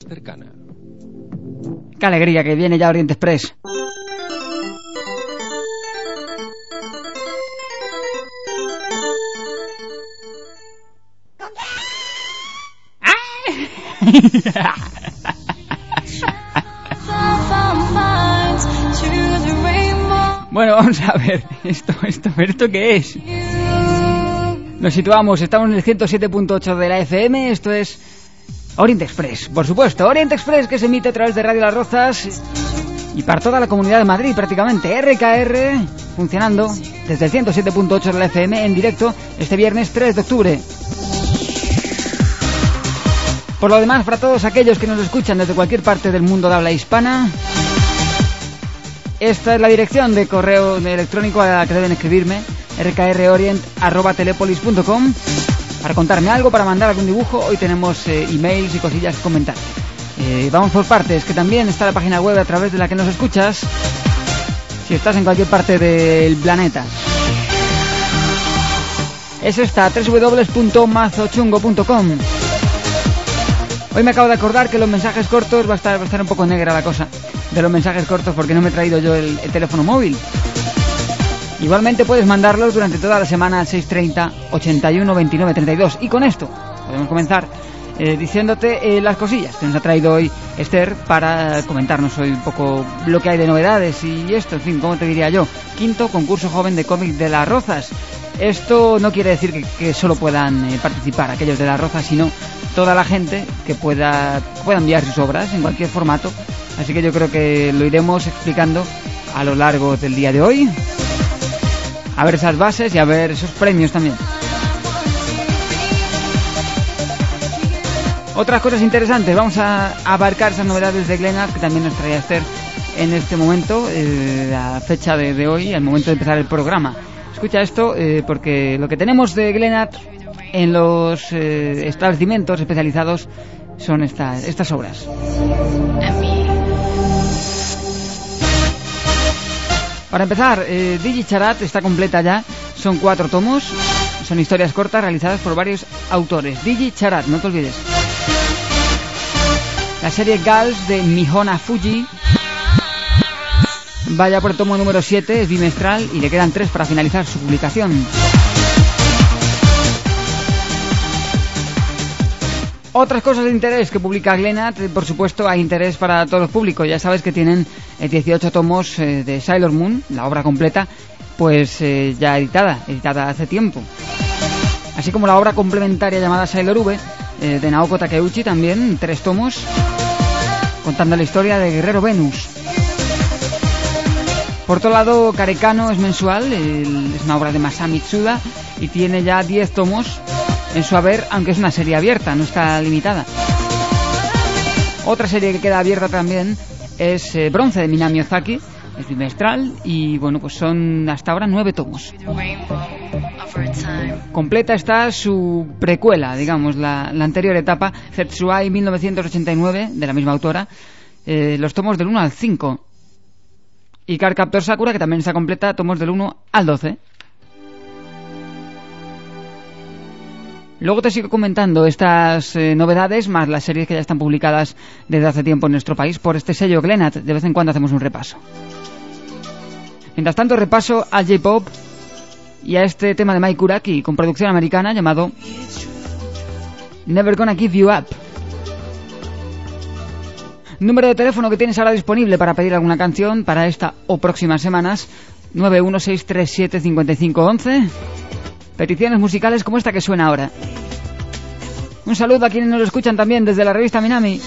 cercana. ¡Qué alegría que viene ya Oriente Express! Bueno, vamos a ver, ¿esto qué es? Nos situamos, estamos en el 107.8 de la FM, esto es Oriente Express, por supuesto, Oriente Express, que se emite a través de Radio Las Rozas y para toda la Comunidad de Madrid prácticamente. RKR funcionando desde el 107.8 de la FM en directo este viernes 3 de octubre. Por lo demás, para todos aquellos que nos escuchan desde cualquier parte del mundo de habla hispana, esta es la dirección de correo electrónico a la que deben escribirme: rkrorient@telepolis.com, para contarme algo, para mandar algún dibujo. Hoy tenemos emails y cosillas que comentar. Vamos por partes, que también está la página web a través de la que nos escuchas si estás en cualquier parte del planeta. Es esta, www.mazochungo.com. Hoy me acabo de acordar que los mensajes cortos va a estar un poco negra la cosa de los mensajes cortos, porque no me he traído yo el teléfono móvil. Igualmente puedes mandarlos durante toda la semana al 630 81 29 32. Y con esto podemos comenzar diciéndote las cosillas que nos ha traído hoy Esther para comentarnos hoy un poco lo que hay de novedades y esto, en fin, ¿cómo te diría yo? Quinto concurso joven de cómic de Las Rozas. Esto no quiere decir que solo puedan participar aquellos de Las Rozas, sino toda la gente que pueda enviar sus obras en cualquier formato. Así que yo creo que lo iremos explicando a lo largo del día de hoy. A ver esas bases y a ver esos premios también. Otras cosas interesantes, vamos a abarcar esas novedades de Glenart que también nos traía Esther en este momento, la fecha de hoy, al momento de empezar el programa. Escucha esto, porque lo que tenemos de Glenart en los establecimientos especializados son estas obras. Para empezar, Digi Charat está completa ya, son 4 tomos, son historias cortas realizadas por varios autores. Digi Charat, no te olvides. La serie Gals de Mihona Fuji vaya por el tomo número 7, es bimestral y le quedan 3 para finalizar su publicación. Otras cosas de interés que publica Glenart, por supuesto hay interés para todos los públicos. Ya sabes que tienen 18 tomos de Sailor Moon, la obra completa, pues ya editada hace tiempo. Así como la obra complementaria llamada Sailor V, de Naoko Takeuchi, también 3 tomos, contando la historia de Guerrero Venus. Por otro lado, Karekano es mensual, es una obra de Masami Tsuda y tiene ya 10 tomos en su haber, aunque es una serie abierta, no está limitada. Otra serie que queda abierta también es Bronce de Minami Ozaki, es bimestral y bueno, pues son hasta ahora 9 tomos. Completa está su precuela, digamos, la anterior etapa, Zetsuai 1989, de la misma autora, los tomos del 1 al 5. Y Card Captor Sakura, que también está completa, tomos del 1 al 12. Luego te sigo comentando estas novedades, más las series que ya están publicadas desde hace tiempo en nuestro país por este sello Glenart. De vez en cuando hacemos un repaso. Mientras tanto, repaso al J-Pop y a este tema de Mai Kuraki con producción americana llamado Never Gonna Give You Up. Número de teléfono que tienes ahora disponible para pedir alguna canción para esta o próximas semanas: 916375511. Peticiones musicales como esta que suena ahora. Un saludo a quienes nos escuchan también desde la revista Minami.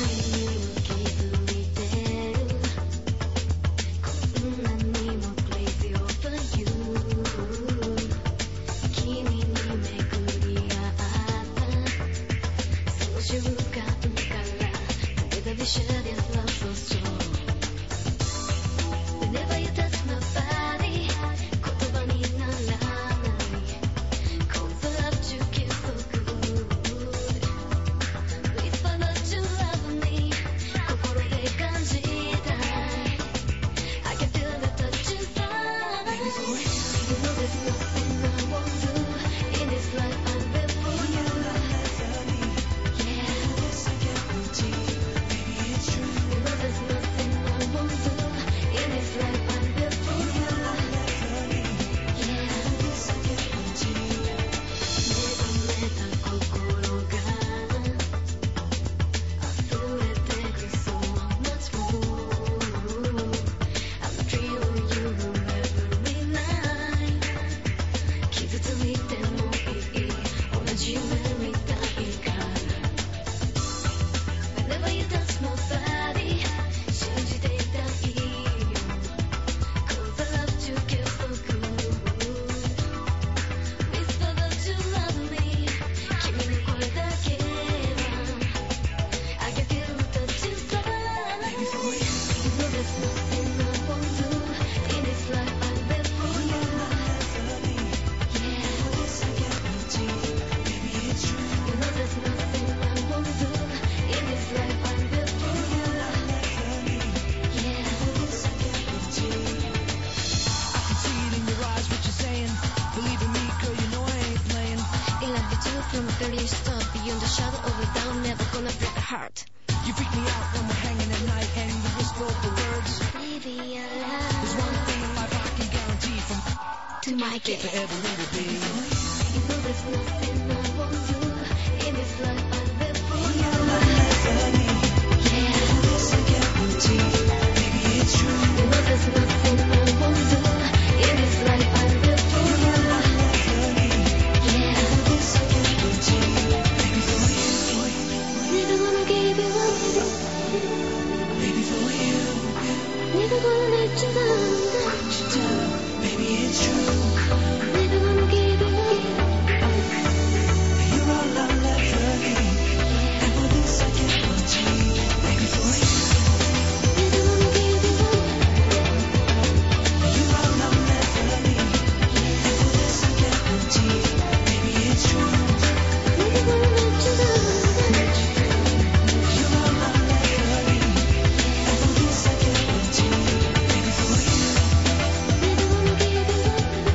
You freak me out when we're hanging at night and you whisper the words. Baby, I love. There's one thing in life I can guarantee from to my kid forever it'll be. You know there's nothing I won't do in this life I live for you. Yeah, this I guarantee. Baby, it's true. You know there's nothing I won't do in this life I live for you. Yeah, this I guarantee. Baby, for you. Never gonna give you up. Baby, for you. Never gonna let you down. Baby, it's true. Never gonna give you up. You're all I'll ever need. And for this I guarantee. Baby, for you. Never gonna give you up. You're all I'll ever need. And for this I guarantee. Baby, it's true. Never gonna let you down. You're all I'll ever need. And for this I guarantee. Baby, for you. Never gonna give you up.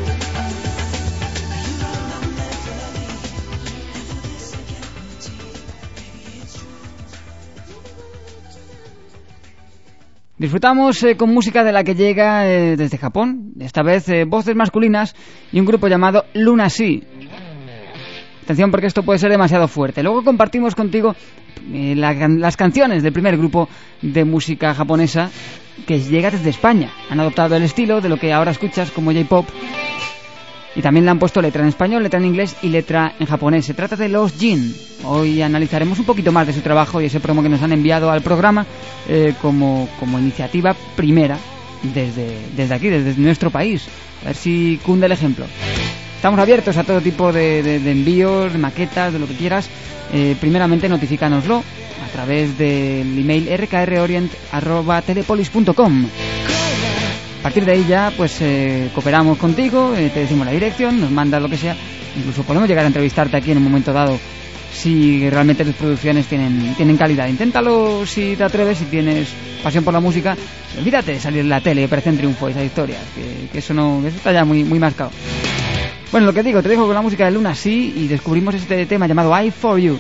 You're all I'll ever need. And for this I guarantee. Baby, it's true. Disfrutamos con música de la que llega desde Japón, esta vez voces masculinas y un grupo llamado Lunacy. Atención porque esto puede ser demasiado fuerte. Luego compartimos contigo las canciones del primer grupo de música japonesa que llega desde España. Han adoptado el estilo de lo que ahora escuchas como J-Pop y también le han puesto letra en español, letra en inglés y letra en japonés. Se trata de los Jin. Hoy analizaremos un poquito más de su trabajo y ese promo que nos han enviado al programa como iniciativa primera desde aquí, desde nuestro país. A ver si cunde el ejemplo. Estamos abiertos a todo tipo de envíos, de maquetas, de lo que quieras. Primeramente notifícanoslo a través del email rkrorient@telepolis.com. A partir de ahí ya pues cooperamos contigo, te decimos la dirección, nos mandas lo que sea. Incluso podemos llegar a entrevistarte aquí en un momento dado si realmente tus producciones tienen calidad. Inténtalo si te atreves, si tienes pasión por la música. Olvídate de salir en la tele y aparecer en Triunfo, esas historias, que eso está ya muy, muy marcado. Bueno, lo que digo, te dejo con la música de Lunacy y descubrimos este tema llamado I For You.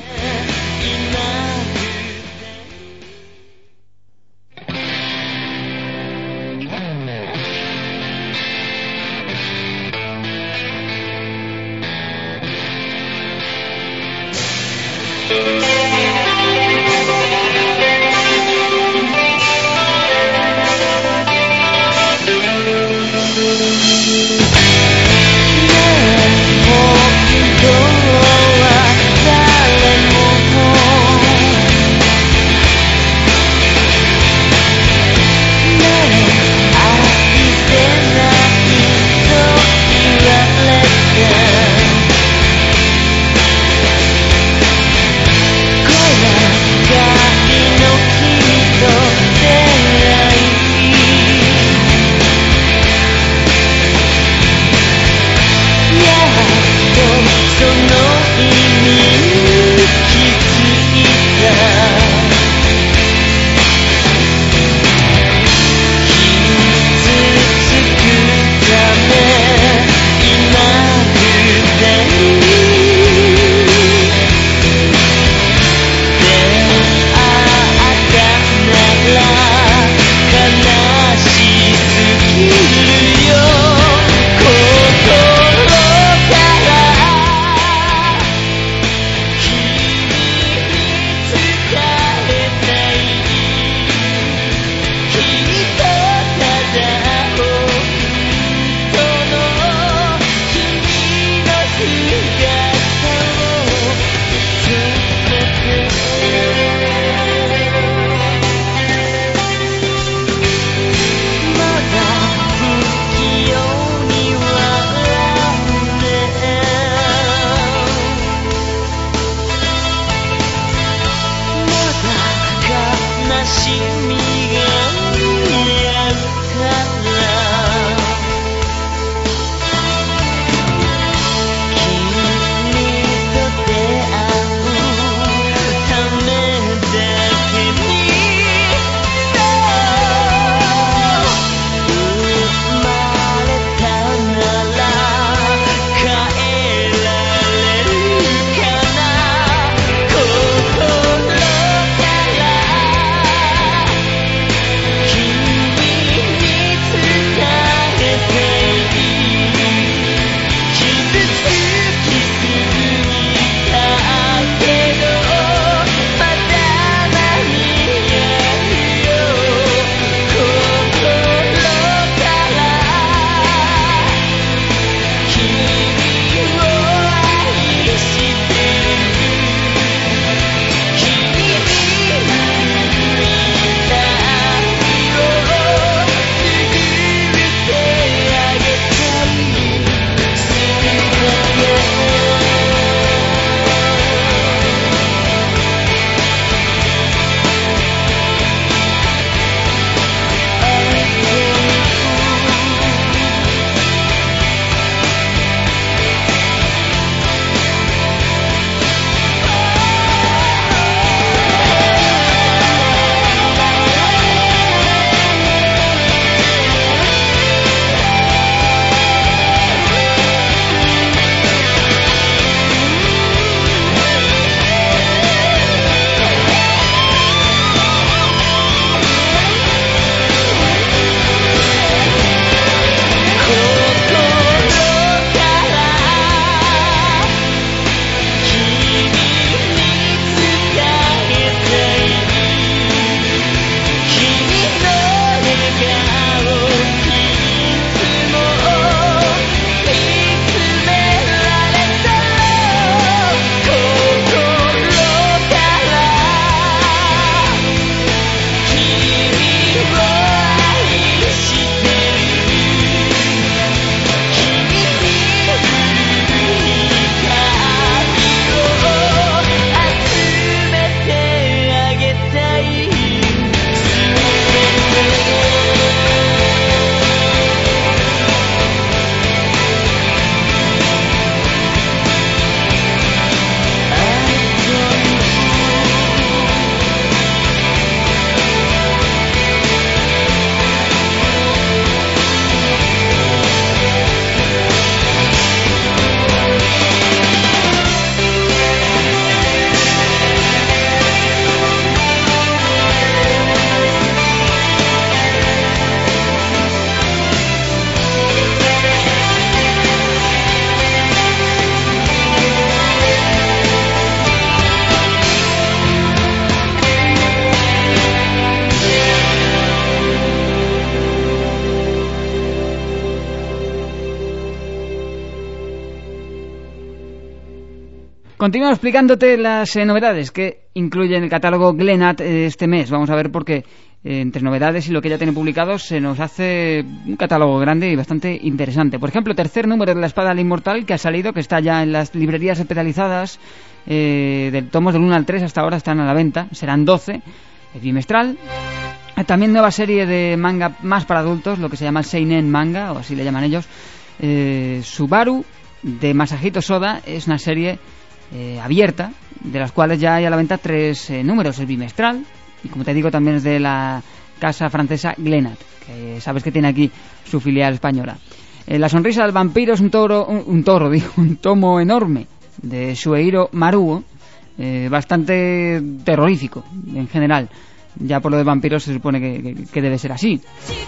Continúo explicándote las novedades que incluye en el catálogo Glenat este mes. Vamos a ver por qué entre novedades y lo que ya tiene publicado se nos hace un catálogo grande y bastante interesante. Por ejemplo, tercer número de La Espada del Inmortal que ha salido, que está ya en las librerías especializadas, de tomos del 1 al 3 hasta ahora están a la venta, serán 12, es bimestral. También nueva serie de manga más para adultos, lo que se llama el Seinen Manga, o así le llaman ellos. Subaru de Masahito Soda es una serie abierta, de las cuales ya hay a la venta 3 números, es bimestral. Y como te digo, también es de la casa francesa Glenat, que sabes que tiene aquí su filial española. La sonrisa del vampiro es un tomo enorme de Shueiro Maruo, bastante terrorífico en general. Ya por lo de vampiros se supone que debe ser así.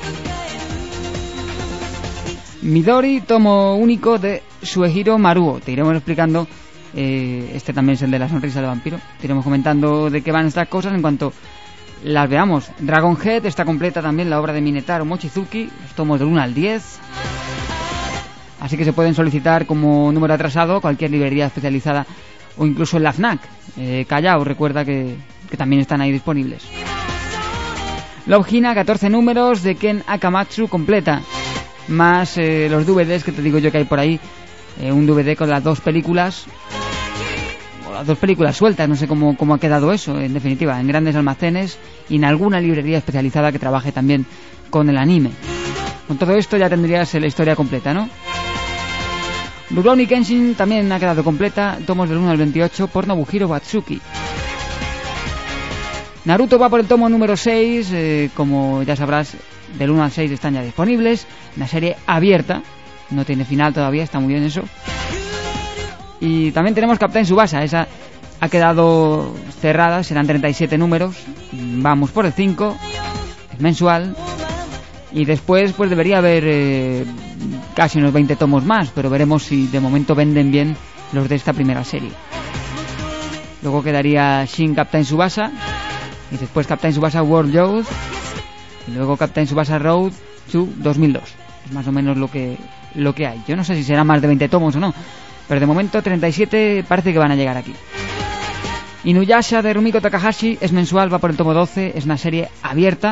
Midori, tomo único de Shueiro Maruo. Te iremos explicando, este también es el de la sonrisa del vampiro. Te iremos comentando de qué van estas cosas en cuanto las veamos. Dragon Head está completa también la obra de Minetaro Mochizuki, los tomos del 1 al 10. Así que se pueden solicitar como número atrasado cualquier librería especializada o incluso en la FNAC. Callao, recuerda que también están ahí disponibles. Love Hina, 14 números de Ken Akamatsu completa, más los DVDs que te digo yo que hay por ahí. Un DVD con las 2 películas, o las 2 películas sueltas, no sé cómo ha quedado eso, en definitiva, en grandes almacenes y en alguna librería especializada que trabaje también con el anime. Con todo esto ya tendrías la historia completa, ¿no? Rurouni Kenshin también ha quedado completa, tomos del 1 al 28 por Nobuhiro Watsuki. Naruto va por el tomo número 6, como ya sabrás, del 1 al 6 están ya disponibles, una serie abierta, no tiene final todavía, está muy bien eso. Y también tenemos Captain Tsubasa, esa ha quedado cerrada, serán 37 números, vamos por el 5, es mensual. Y después pues debería haber casi unos 20 tomos más, pero veremos si de momento venden bien los de esta primera serie. Luego quedaría Shin Captain Tsubasa, y después Captain Tsubasa World Youth, y luego Captain Tsubasa Road to 2002. Es más o menos lo que hay. Yo no sé si será más de 20 tomos o no, pero de momento 37 parece que van a llegar aquí. Inuyasha de Rumiko Takahashi es mensual, va por el tomo 12, es una serie abierta.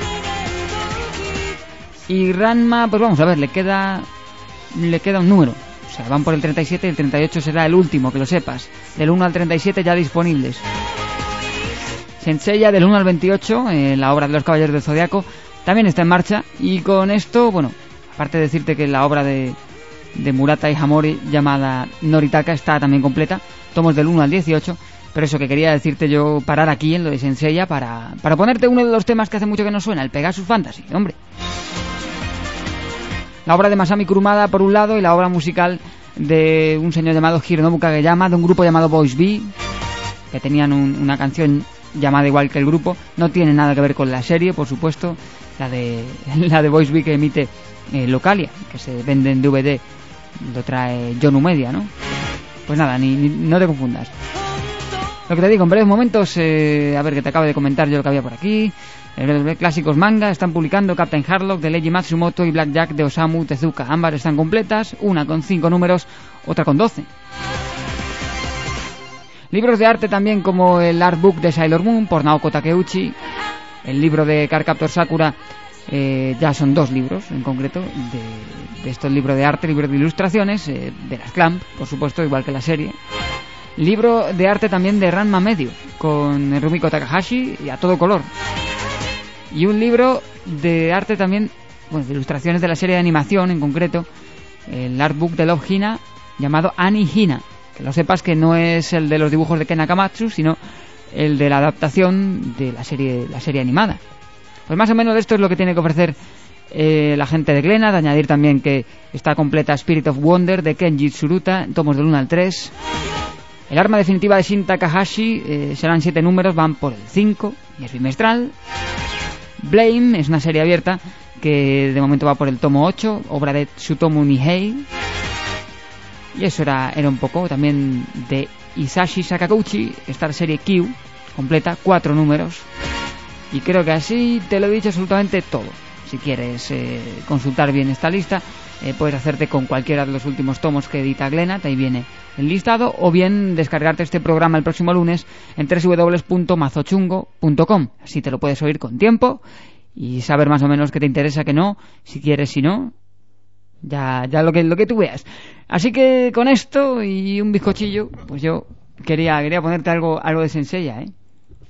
Y Ranma, pues vamos a ver, le queda un número. O sea, van por el 37 y el 38 será el último, que lo sepas. Del 1 al 37 ya disponibles. Senseiya del 1 al 28, la obra de los Caballeros del Zodiaco, también está en marcha. Y con esto, bueno, aparte de decirte que la obra de Murata y Hamori llamada Noritaka está también completa, tomos del 1 al 18. Pero eso que quería decirte yo, parar aquí en lo de Senseiya para ponerte uno de los temas que hace mucho que no suena, el Pegasus Fantasy, hombre. La obra de Masami Kurumada por un lado y la obra musical de un señor llamado Hironobu Kageyama, de un grupo llamado Boys B, que tenían una canción llamada igual que el grupo. No tiene nada que ver con la serie, por supuesto, la de Boys B que emite Localia, que se vende en DVD, lo trae Yonu Media, ¿no? Pues nada, no te confundas. Lo que te digo, en breves momentos, a ver, que te acabo de comentar yo lo que había por aquí. Clásicos manga, están publicando Captain Harlock de Leiji Matsumoto y Blackjack de Osamu Tezuka. Ambas están completas, una con 5 números, otra con 12. Libros de arte también, como el Artbook de Sailor Moon por Naoko Takeuchi. El libro de Cardcaptor Sakura, ya son 2 libros en concreto de estos libros de arte, libros de ilustraciones, de las Clamp, por supuesto, igual que la serie. Libro de arte también de Ranma Medio con Rumiko Takahashi y a todo color. Y un libro de arte también, bueno, de ilustraciones de la serie de animación en concreto, el Artbook de Love Hina, llamado Ani Hina. Que lo sepas que no es el de los dibujos de Ken Akamatsu, sino el de la adaptación de la serie animada. Pues más o menos esto es lo que tiene que ofrecer la gente de Glenat. De añadir también que está completa Spirit of Wonder de Kenji Tsuruta, tomos del 1 al 3. El arma definitiva de Shin Takahashi, serán 7 números, van por el 5 y es bimestral. Blame es una serie abierta que de momento va por el tomo 8, obra de Tsutomu Nihei. Y eso era un poco. También de Isashi Sakaguchi está la serie Q, completa, 4 números. Y creo que así te lo he dicho absolutamente todo. Si quieres consultar bien esta lista, puedes hacerte con cualquiera de los últimos tomos que edita Glenat, ahí viene el listado, o bien descargarte este programa el próximo lunes en www.mazochungo.com. Así te lo puedes oír con tiempo y saber más o menos qué te interesa, qué no, si quieres, si no, ya lo que tú veas. Así que con esto y un bizcochillo, pues yo quería ponerte algo de Senseiya, ¿eh?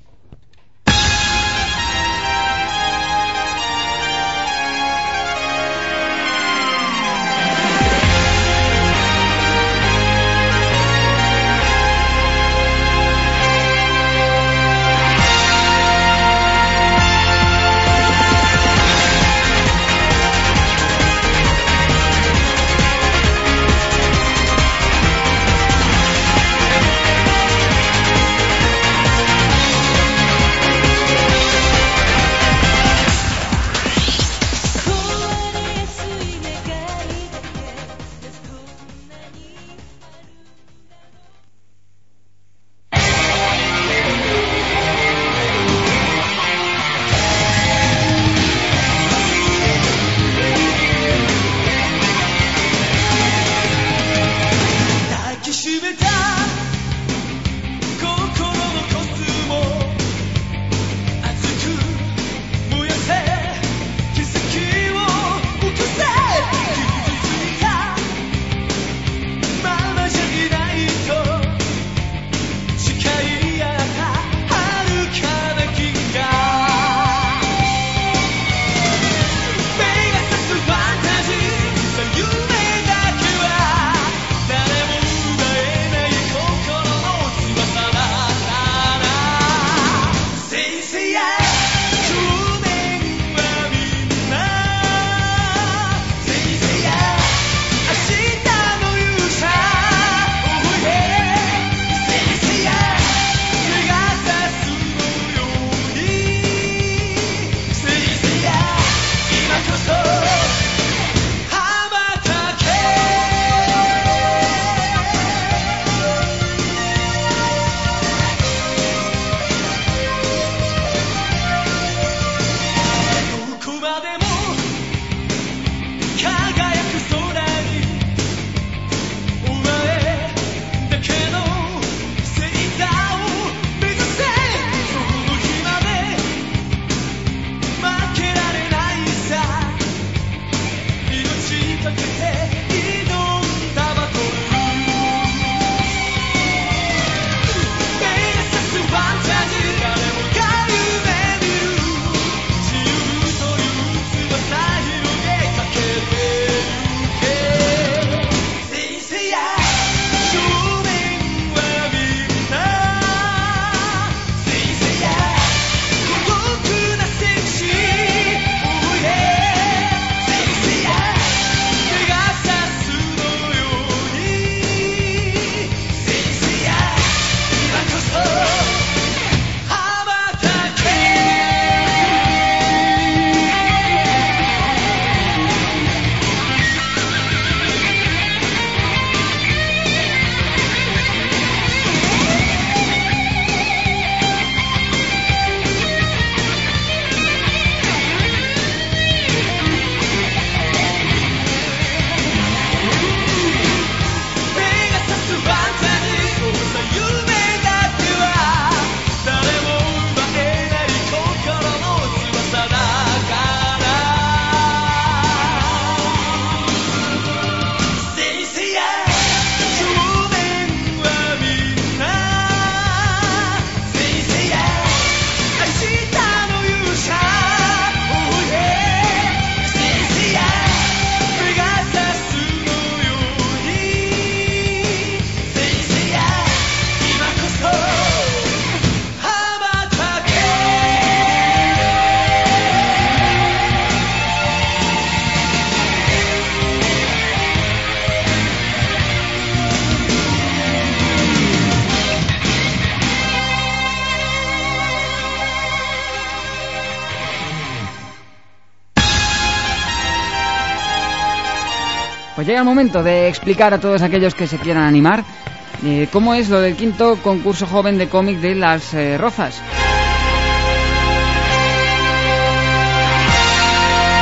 Pues llega el momento de explicar a todos aquellos que se quieran animar cómo es lo del quinto concurso joven de cómic de Las Rozas.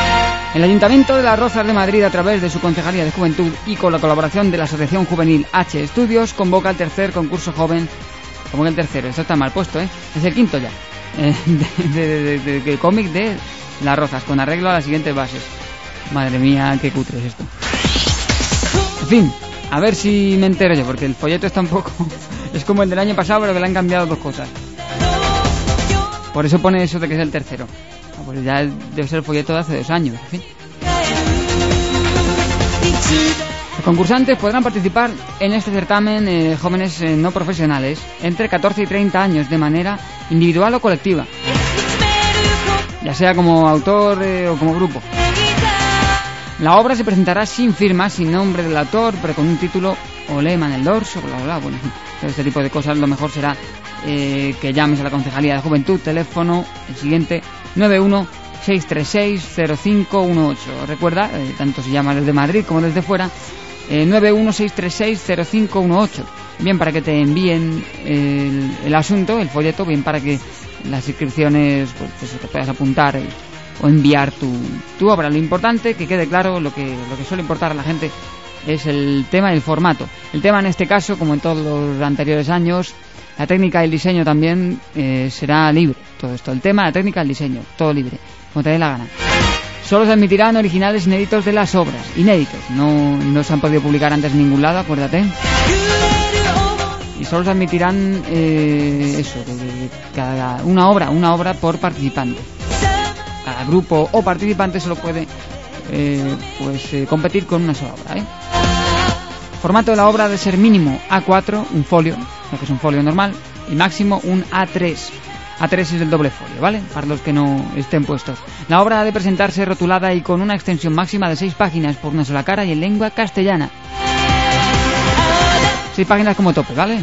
El Ayuntamiento de Las Rozas de Madrid, a través de su Concejalía de Juventud y con la colaboración de la Asociación Juvenil H Estudios, convoca el tercer concurso joven. Como que el tercero, esto está mal puesto, ¿eh? Es el quinto ya. De cómic de Las Rozas, con arreglo a las siguientes bases. Madre mía, qué cutre es esto. En fin, a ver si me entero yo, porque el folleto está un poco... Es como el del año pasado, pero que le han cambiado 2 cosas. Por eso pone eso de que es el tercero. Pues ya debe ser el folleto de hace 2 años, en fin. Los concursantes podrán participar en este certamen jóvenes no profesionales entre 14 y 30 años de manera individual o colectiva, ya sea como autor o como grupo. La obra se presentará sin firma, sin nombre del autor, pero con un título o lema en el dorso, bla, bla, bla. Bueno, este tipo de cosas lo mejor será que llames a la Concejalía de Juventud, teléfono, el siguiente, 916360518. Recuerda, tanto si llamas desde Madrid como desde fuera, 916360518. Bien para que te envíen el asunto, el folleto, bien para que las inscripciones pues te puedas apuntar o enviar tu obra. Lo importante, que quede claro, lo que suele importar a la gente es el tema y el formato. El tema en este caso, como en todos los anteriores años, la técnica y el diseño también será libre. Todo esto, el tema, la técnica, el diseño, todo libre, como te dé la gana. Solo se admitirán originales inéditos de las obras, inéditos, no se han podido publicar antes en ningún lado, acuérdate. Y solo se admitirán cada una obra por participante. Cada grupo o participante solo puede competir con una sola obra. Formato de la obra ha de ser mínimo A4, un folio, lo que es un folio normal, y máximo un A3. A3 es el doble folio, ¿vale? Para los que no estén puestos. La obra ha de presentarse rotulada y con una extensión máxima de 6 páginas por una sola cara y en lengua castellana. 6 páginas como tope, ¿vale?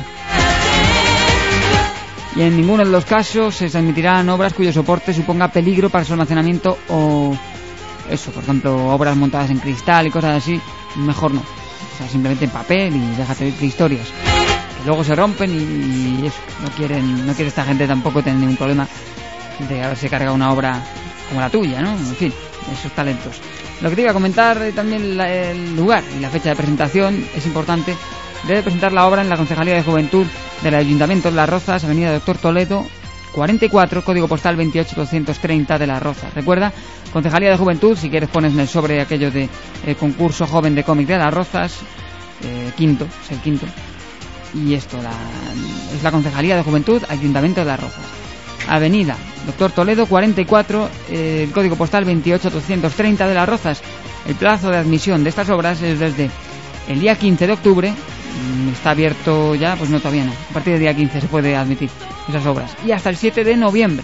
Y en ninguno de los casos se admitirán obras cuyo soporte suponga peligro para su almacenamiento o... eso, por ejemplo, obras montadas en cristal y cosas así, mejor no. O sea, simplemente en papel y déjate de historias. Que luego se rompen y eso, no quiere esta gente tampoco tener ningún problema de haberse cargado una obra como la tuya, ¿no? En fin, esos talentos. Lo que te iba a comentar también, el lugar y la fecha de presentación es importante. Debe presentar la obra en la Concejalía de Juventud del Ayuntamiento de Las Rozas, Avenida Doctor Toledo 44, código postal 28230 de Las Rozas. Recuerda, Concejalía de Juventud, si quieres pones en el sobre aquello de concurso joven de cómic de Las Rozas, quinto, es el quinto. Y esto es la Concejalía de Juventud, Ayuntamiento de Las Rozas. Avenida Doctor Toledo 44, el código postal 28230 de Las Rozas. El plazo de admisión de estas obras es desde el día 15 de octubre. Está abierto ya, pues no, todavía no. A partir del día 15 se puede admitir esas obras. Y hasta el 7 de noviembre.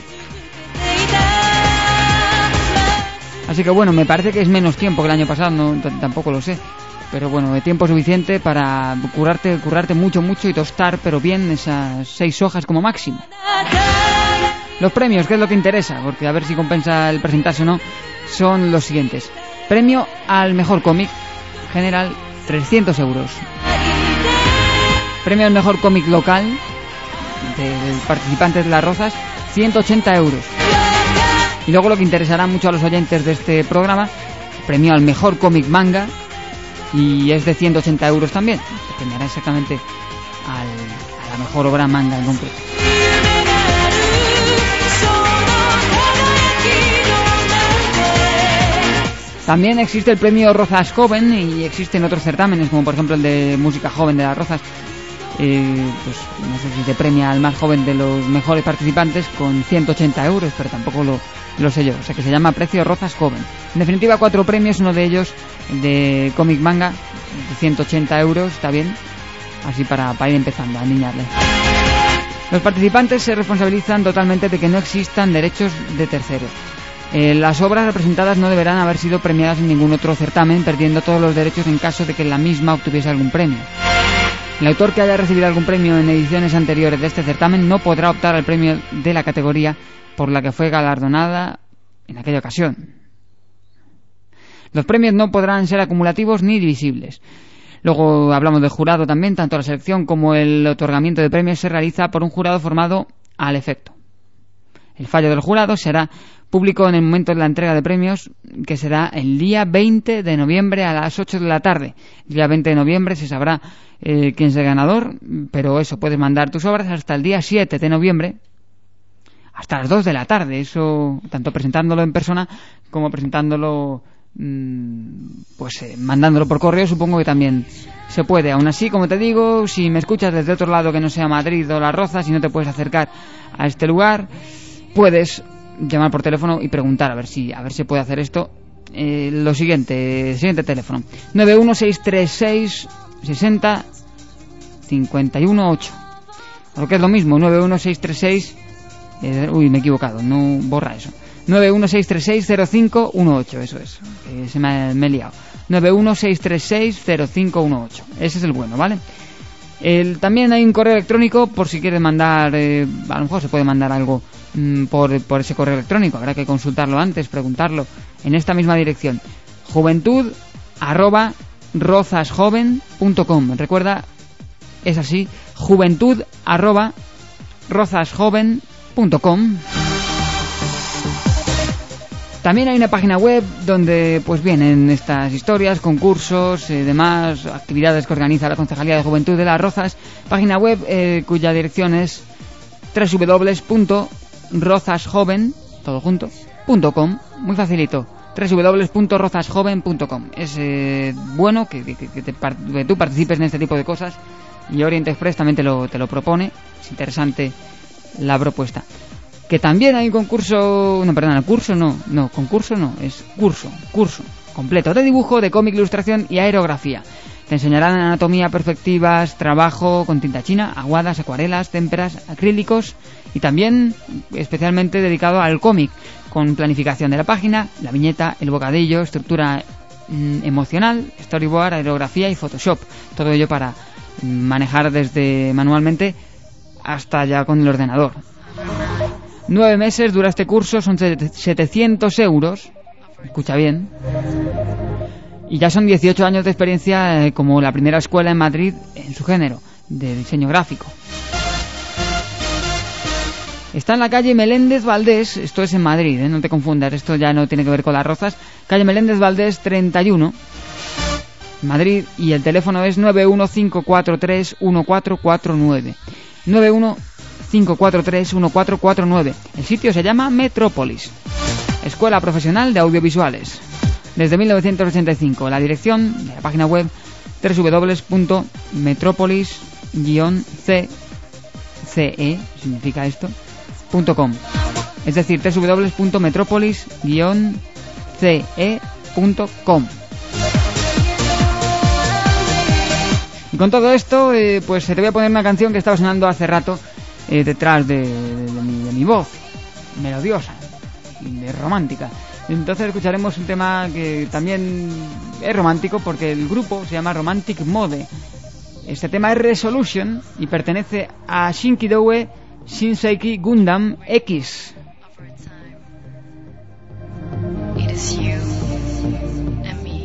Así que bueno, me parece que es menos tiempo que el año pasado, no, tampoco lo sé. Pero bueno, de tiempo suficiente para currarte mucho y tostar, pero bien, esas 6 hojas como máximo. Los premios, ¿qué es lo que interesa? Porque a ver si compensa el presentarse o no, son los siguientes. Premio al mejor cómic general, 300 euros. Premio al mejor cómic local de participantes de Las Rozas, 180 euros. Y luego lo que interesará mucho a los oyentes de este programa, premio al mejor cómic manga, y es de 180 euros también. Se premiará exactamente a la mejor obra manga en concreto. También existe el premio Rozas Joven y existen otros certámenes, como por ejemplo el de música joven de Las Rozas. Pues no sé si se premia al más joven de los mejores participantes con 180 euros, pero tampoco lo sé yo. O sea que se llama precio Rozas Joven. En definitiva, 4 premios, uno de ellos de cómic manga de 180 euros, está bien, así para ir empezando a niñarle. Los participantes se responsabilizan totalmente de que no existan derechos de terceros. Las obras representadas no deberán haber sido premiadas en ningún otro certamen, perdiendo todos los derechos en caso de que la misma obtuviese algún premio. El autor que haya recibido algún premio en ediciones anteriores de este certamen no podrá optar al premio de la categoría por la que fue galardonada en aquella ocasión. Los premios no podrán ser acumulativos ni divisibles. Luego hablamos del jurado también. Tanto la selección como el otorgamiento de premios se realiza por un jurado formado al efecto. El fallo del jurado será público en el momento de la entrega de premios, que será el día 20 de noviembre a las 8 de la tarde. El día 20 de noviembre se sabrá quién es el ganador, pero eso, puedes mandar tus obras hasta el día 7 de noviembre, hasta las 2 de la tarde. Eso, tanto presentándolo en persona como presentándolo, mandándolo por correo, supongo que también se puede. Aún así, como te digo, si me escuchas desde otro lado que no sea Madrid o Las Rozas y no te puedes acercar a este lugar, puedes llamar por teléfono y preguntar a ver si puede hacer esto. El siguiente teléfono: 91636 60 518, lo que es lo mismo, 91636 me he equivocado, no, borra eso, 916360518, eso es, me he liado, 916360518, ese es el bueno, ¿vale? También hay un correo electrónico por si quieres mandar, a lo mejor se puede mandar algo por ese correo electrónico, habrá que consultarlo antes, preguntarlo, en esta misma dirección: juventud@rozasjoven.com. Recuerda, es así, juventud@rozasjoven.com. También hay una página web donde pues vienen estas historias, concursos, demás actividades que organiza la Concejalía de Juventud de Las Rozas. Página web cuya dirección es www.rozasjoven.com. Muy facilito, www.rozasjoven.com. Es bueno que tú participes en este tipo de cosas, y Orient Express también te lo propone. Es interesante la propuesta. Que también hay un concurso, curso completo de dibujo, de cómic, ilustración y aerografía. Te enseñarán anatomía, perspectivas, trabajo con tinta china, aguadas, acuarelas, témperas, acrílicos, y también especialmente dedicado al cómic, con planificación de la página, la viñeta, el bocadillo, estructura emocional, storyboard, aerografía y Photoshop. Todo ello para manejar desde manualmente hasta ya con el ordenador. 9 meses dura este curso, son 700 euros, escucha bien, y ya son 18 años de experiencia como la primera escuela en Madrid en su género, de diseño gráfico. Está en la calle Meléndez Valdés, esto es en Madrid, no te confundas, esto ya no tiene que ver con Las Rozas, calle Meléndez Valdés 31, Madrid, y el teléfono es 915431449, 915431449. El sitio se llama Metrópolis, Escuela Profesional de Audiovisuales, desde 1985. La dirección de la página web: www.metropolis-ce, significa esto, .com. Es decir, www.metropolis-ce.com. Y con todo esto, pues te voy a poner una canción que estaba sonando hace rato detrás de mi voz, melodiosa, romántica. Entonces escucharemos un tema que también es romántico, porque el grupo se llama Romantic Mode. Este tema es Resolution y pertenece a Shinkidoe Shinseiki Gundam X. It is you and me.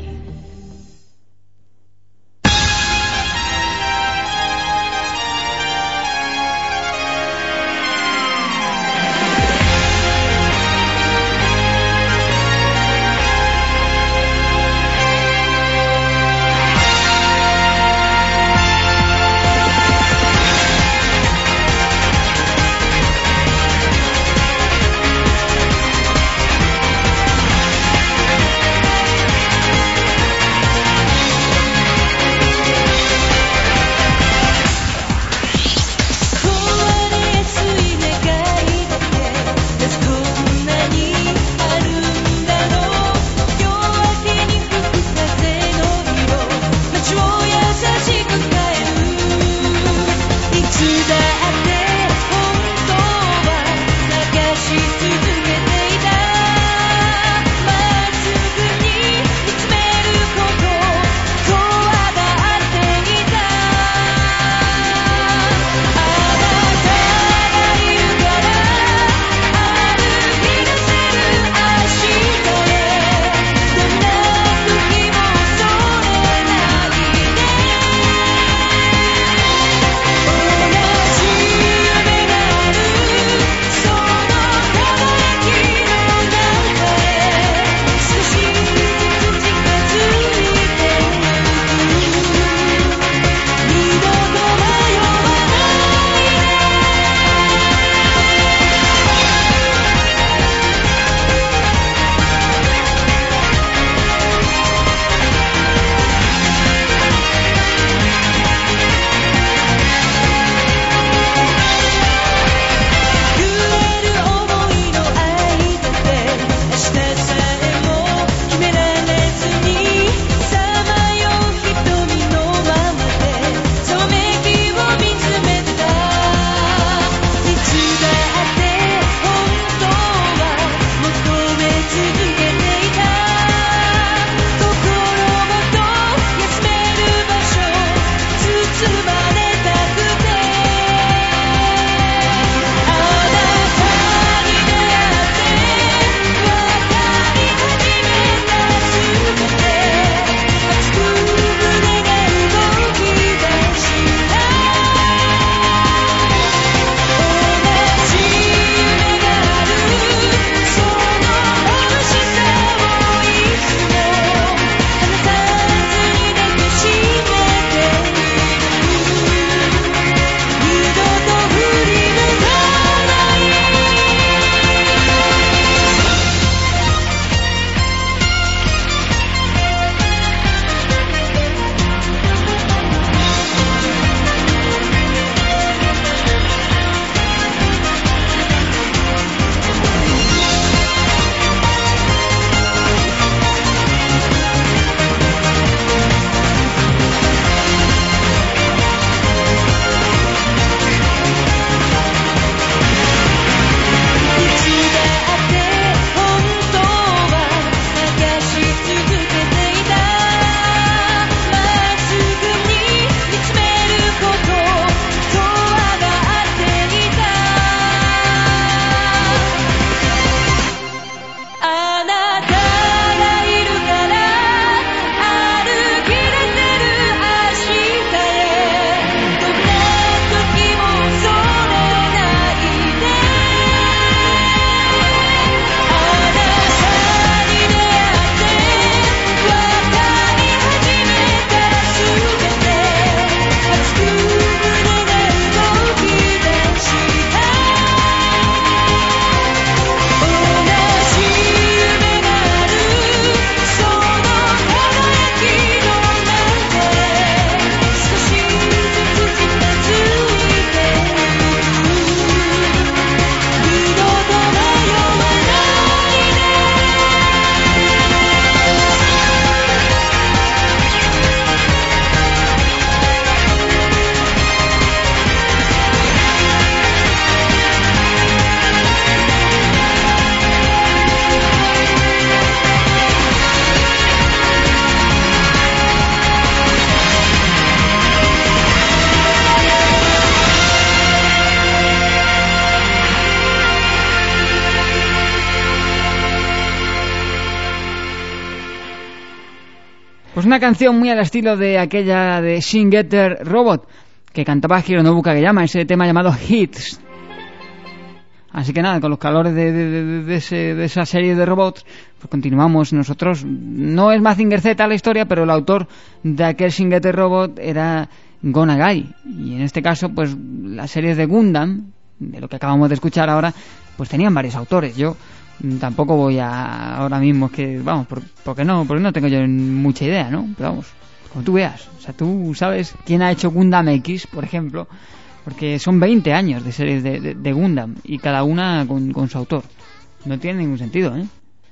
Pues una canción muy al estilo de aquella de Shin Getter Robot que cantaba Hironobu Kageyama, ese tema llamado Hits. Así que nada, con los calores de esa serie de robots, pues continuamos nosotros. No es Mazinger Z la historia, pero el autor de aquel Shin Getter Robot era Go Nagai. Y en este caso, pues las series de Gundam, de lo que acabamos de escuchar ahora, pues tenían varios autores. Yo tampoco voy a ahora mismo, que vamos, porque no tengo yo mucha idea, ¿no? Pero vamos, como tú veas, o sea, tú sabes quién ha hecho Gundam X, por ejemplo, porque son 20 años de series de Gundam y cada una con su autor. No tiene ningún sentido, ¿eh?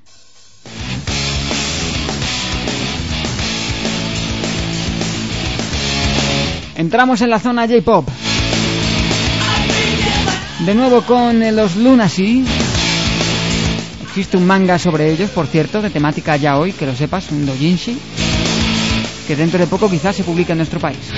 Entramos en la zona J-Pop. De nuevo con los Lunacy. Existe un manga sobre ellos, por cierto, de temática yaoi, que lo sepas, un doujinshi, que dentro de poco quizás se publique en nuestro país.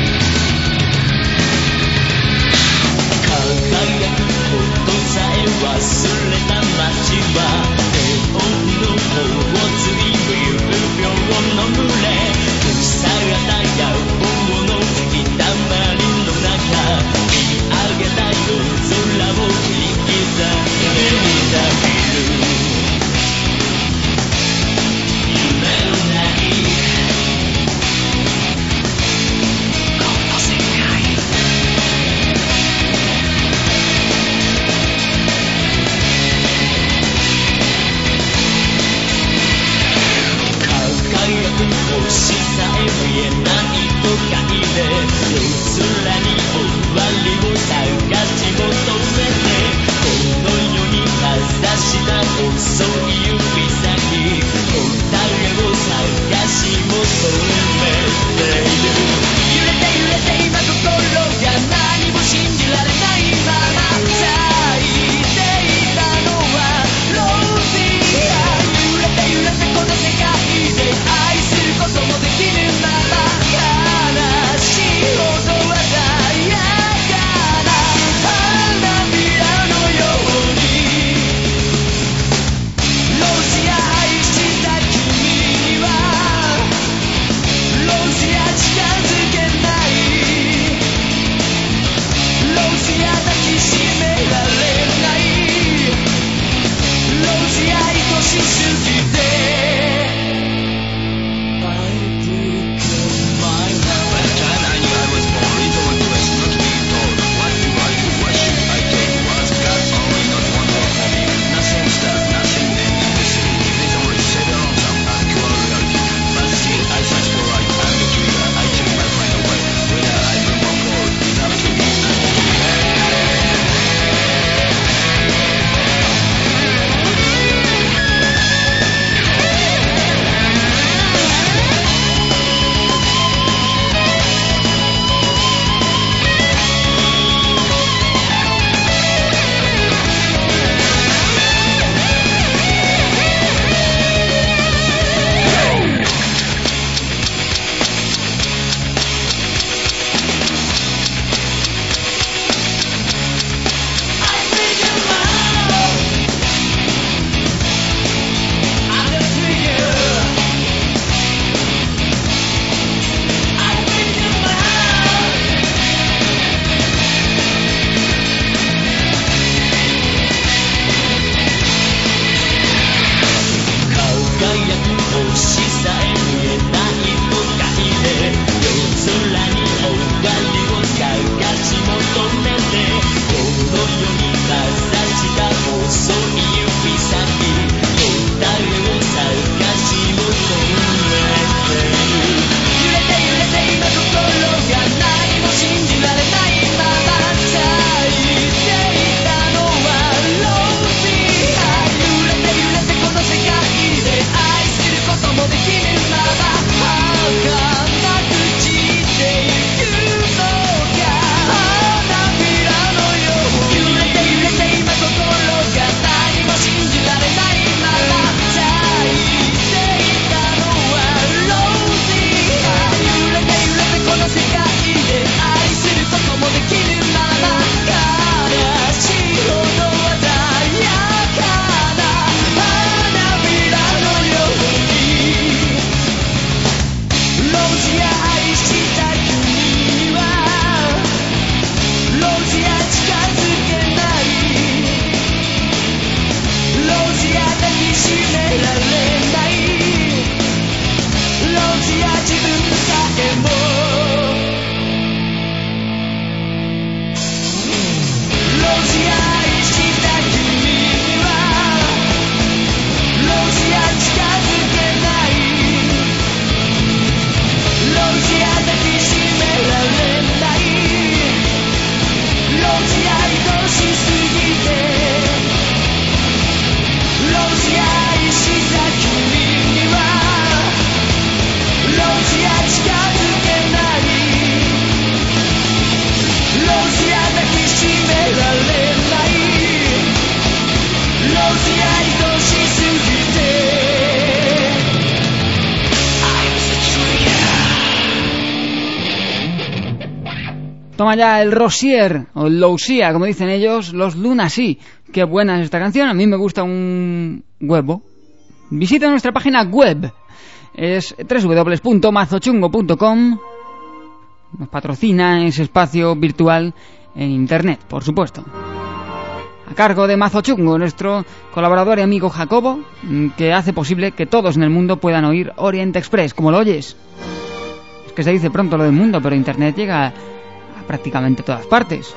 Toma ya el Rosier, o el Lousia, como dicen ellos, los Lunacy. Qué buena es esta canción, a mí me gusta un huevo. Visita nuestra página web, es www.mazochungo.com. Nos patrocina ese espacio virtual en internet, por supuesto. A cargo de Mazo Chungo, nuestro colaborador y amigo Jacobo, que hace posible que todos en el mundo puedan oír Orient Express, como lo oyes. Es que se dice pronto lo del mundo, pero internet llega a prácticamente todas partes.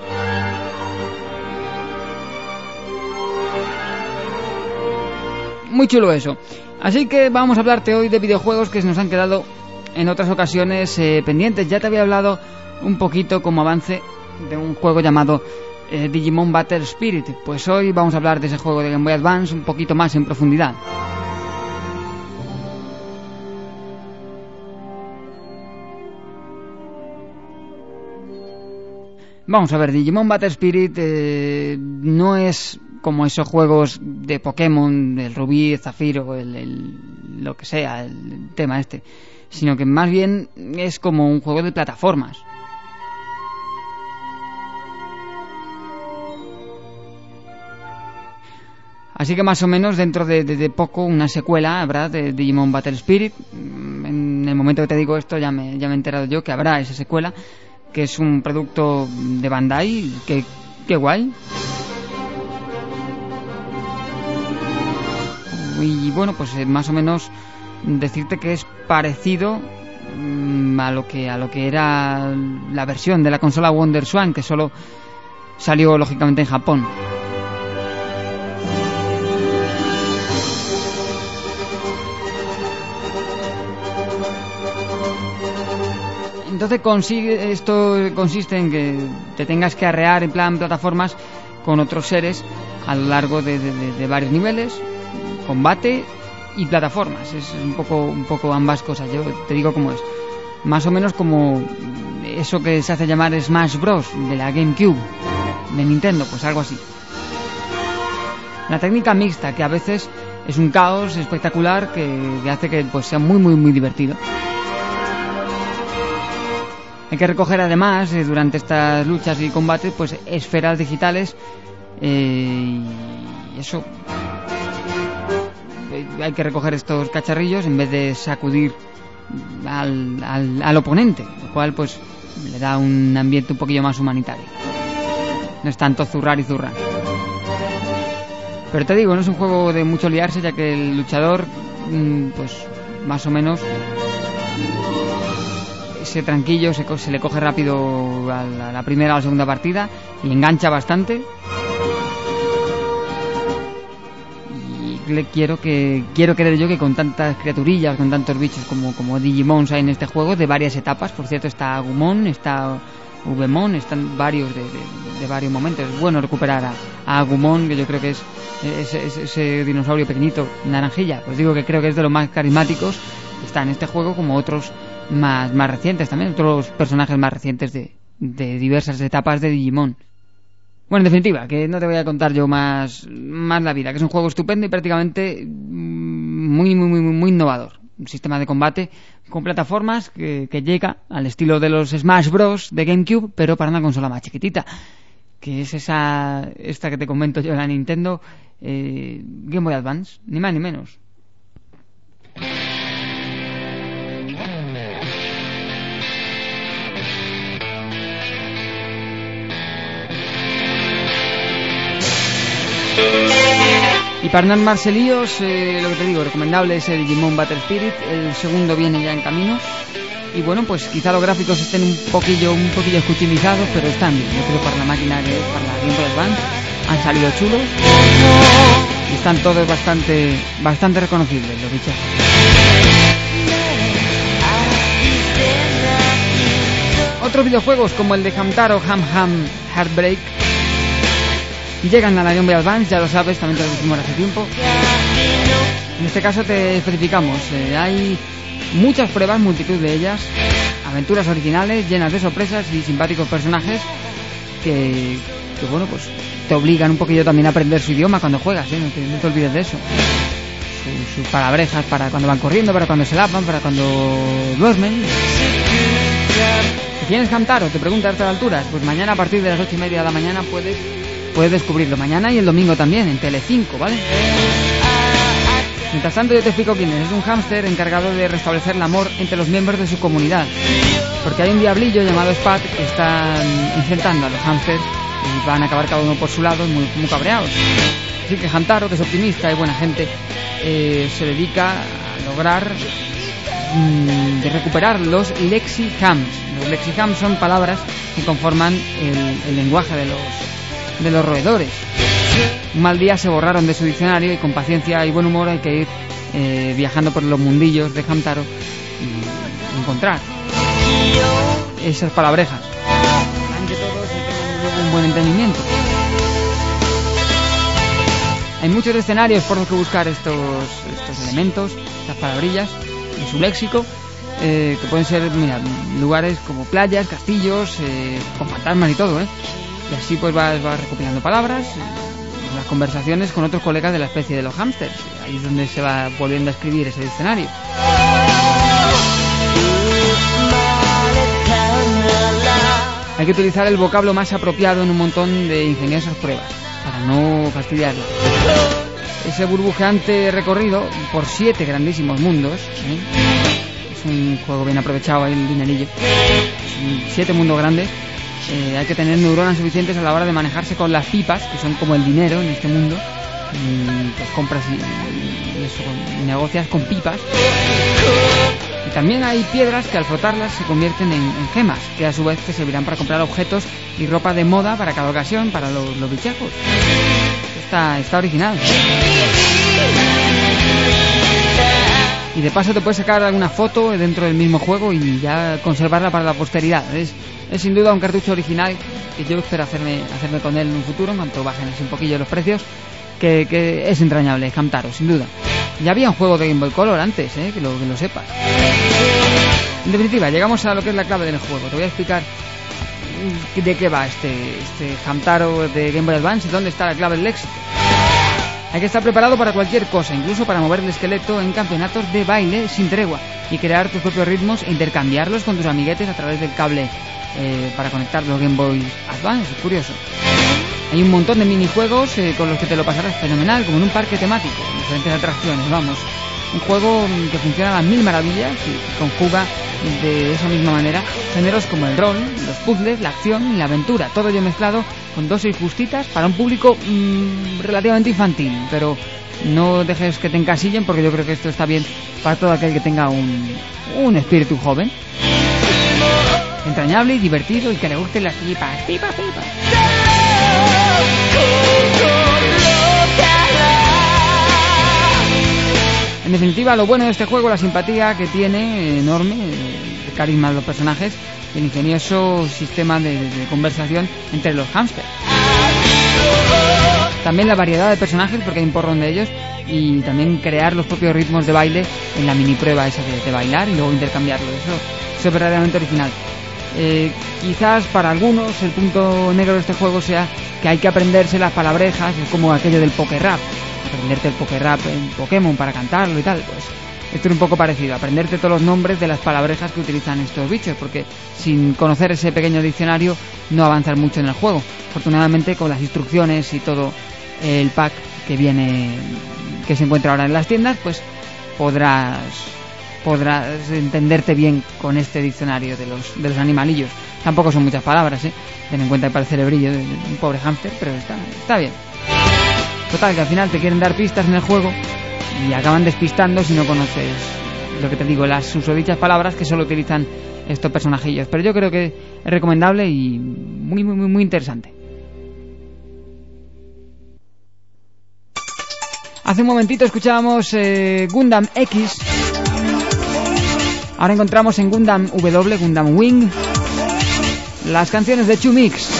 Muy chulo eso. Así que vamos a hablarte hoy de videojuegos que se nos han quedado en otras ocasiones pendientes. Ya te había hablado un poquito como avance de un juego llamado Digimon Battle Spirit. Pues hoy vamos a hablar de ese juego de Game Boy Advance un poquito más en profundidad. Vamos a ver, Digimon Battle Spirit no es como esos juegos de Pokémon, el Rubí, el Zafiro, lo que sea, el tema este, sino que más bien es como un juego de plataformas. Así que más o menos dentro de poco una secuela habrá de Digimon Battle Spirit. En el momento que te digo esto ya me he enterado yo que habrá esa secuela, que es un producto de Bandai, que guay. Y bueno, pues más o menos decirte que es parecido a lo que era la versión de la consola WonderSwan, que solo salió lógicamente en Japón. Entonces esto consiste en que te tengas que arrear en plan plataformas con otros seres a lo largo de varios niveles, combate y plataformas. Es un poco ambas cosas. Yo te digo cómo es. Más o menos como eso que se hace llamar Smash Bros. De la GameCube de Nintendo, pues algo así. Una técnica mixta que a veces es un caos espectacular que hace que pues sea muy divertido. Hay que recoger además durante estas luchas y combates pues esferas digitales y eso, hay que recoger estos cacharrillos en vez de sacudir al oponente, lo cual pues le da un ambiente un poquillo más humanitario. No es tanto zurrar y zurrar. Pero te digo, no es un juego de mucho liarse, ya que el luchador pues más o menos ese tranquillo se le coge rápido a la primera o a la segunda partida y engancha bastante. Y quiero creer yo que con tantas criaturillas, con tantos bichos como Digimons hay en este juego, de varias etapas, por cierto, está Agumon, está Vmon, están varios de varios momentos. Es bueno recuperar a Agumon, que yo creo que es ese dinosaurio pequeñito, naranjilla. Pues digo que creo que es de los más carismáticos que está en este juego, como otros más recientes también, otros personajes más recientes de diversas etapas de Digimon. Bueno, en definitiva, que no te voy a contar yo más la vida, que es un juego estupendo y prácticamente muy innovador. Un sistema de combate con plataformas que llega al estilo de los Smash Bros. De GameCube, pero para una consola más chiquitita, que es esta que te comento yo, la Nintendo Game Boy Advance, ni más ni menos. Y para no armarse líos, lo que te digo, recomendable es el Digimon Battle Spirit. El segundo viene ya en camino. Y bueno, pues quizá los gráficos estén un poquillo escuchilizados, pero están bien. Yo creo para la máquina, para la Game Boy Advance, han salido chulos. Y están todos bastante reconocibles, los bichos. Otros videojuegos como el de Hamtaro Ham Heartbreak llegan a la Game Boy Advance, ya lo sabes, también te lo dijimos hace tiempo. En este caso te especificamos, hay muchas pruebas, multitud de ellas, aventuras originales, llenas de sorpresas y simpáticos personajes que bueno, pues te obligan un poquillo también a aprender su idioma cuando juegas, no te olvides de eso. Sus palabrejas para cuando van corriendo, para cuando se lavan, para cuando duermen. ¿Quién es Hamtaro? Te pregunto a estas alturas. Pues mañana a partir de las 8:30 de la mañana puedes descubrirlo. Mañana y el domingo también, en Telecinco, ¿vale? Mientras tanto yo te explico quién es. Es un hámster encargado de restablecer el amor entre los miembros de su comunidad. Porque hay un diablillo llamado Spat que está enfrentando a los hámsters y van a acabar cada uno por su lado muy cabreados. Así que Hamtaro, que es optimista y buena gente, se dedica a lograr de recuperar los lexihams. Los lexihams son palabras que conforman el lenguaje de los roedores. Un mal día se borraron de su diccionario y con paciencia y buen humor hay que ir viajando por los mundillos de Hamtaro y encontrar esas palabrejas. Ante todo se tenga un buen entendimiento. Hay muchos escenarios por los que buscar estos elementos, estas palabrillas en su léxico, que pueden ser, mira, lugares como playas, castillos, con fantasmas y todo, y así pues vas recopilando palabras, las conversaciones con otros colegas de la especie de los hámsters. Ahí es donde se va volviendo a escribir ese diccionario. Hay que utilizar el vocablo más apropiado en un montón de ingeniosas pruebas para no fastidiarlo. Ese burbujeante recorrido por 7 grandísimos mundos, es un juego bien aprovechado ahí el dinerillo. 7 mundos grandes. Hay que tener neuronas suficientes a la hora de manejarse con las pipas, que son como el dinero en este mundo. Pues compras y negocias con pipas. Y también hay piedras que al frotarlas se convierten en gemas, que a su vez te servirán para comprar objetos y ropa de moda para cada ocasión, para los bichejos. Está original. Y de paso te puedes sacar alguna foto dentro del mismo juego y ya conservarla para la posteridad. Es sin duda un cartucho original que yo espero hacerme con él en un futuro, en cuanto bajen así un poquillo los precios, que es entrañable, Hamtaro, sin duda. Ya había un juego de Game Boy Color antes, que lo sepas. En definitiva, llegamos a lo que es la clave del juego. Te voy a explicar de qué va este Hamtaro de Game Boy Advance y dónde está la clave del éxito. Hay que estar preparado para cualquier cosa, incluso para mover el esqueleto en campeonatos de baile sin tregua y crear tus propios ritmos e intercambiarlos con tus amiguetes a través del cable para conectar los Game Boy Advance. Es curioso. Hay un montón de minijuegos con los que te lo pasarás fenomenal, como en un parque temático, con diferentes atracciones, vamos. Un juego que funciona a las mil maravillas y conjuga de esa misma manera géneros como el rol, los puzzles, la acción y la aventura, todo ello mezclado con dosis justitas para un público relativamente infantil, pero no dejes que te encasillen, porque yo creo que esto está bien para todo aquel que tenga un espíritu joven, entrañable y divertido y que le gusten las pipas. En definitiva, lo bueno de este juego, la simpatía que tiene, enorme, el carisma de los personajes, el ingenioso sistema de conversación entre los hámsters. También la variedad de personajes, porque hay un porrón de ellos, y también crear los propios ritmos de baile en la mini prueba esa de bailar y luego intercambiarlo. Eso es verdaderamente original. Quizás para algunos el punto negro de este juego sea que hay que aprenderse las palabrejas, es como aquello del poker rap. Aprenderte el poker rap en Pokémon para cantarlo y tal, pues esto es un poco parecido, aprenderte todos los nombres de las palabrejas que utilizan estos bichos, porque sin conocer ese pequeño diccionario no avanzas mucho en el juego. Afortunadamente, con las instrucciones y todo el pack que se encuentra ahora en las tiendas, pues podrás entenderte bien con este diccionario de los animalillos. Tampoco son muchas palabras, ten en cuenta que parece el brillo de un pobre hámster, pero está bien. Total, que al final te quieren dar pistas en el juego y acaban despistando si no conoces, lo que te digo, las susodichas palabras que solo utilizan estos personajillos. Pero yo creo que es recomendable y muy, muy, muy, muy interesante. Hace un momentito escuchábamos Gundam X. Ahora encontramos en Gundam W, Gundam Wing, las canciones de Chu Mix.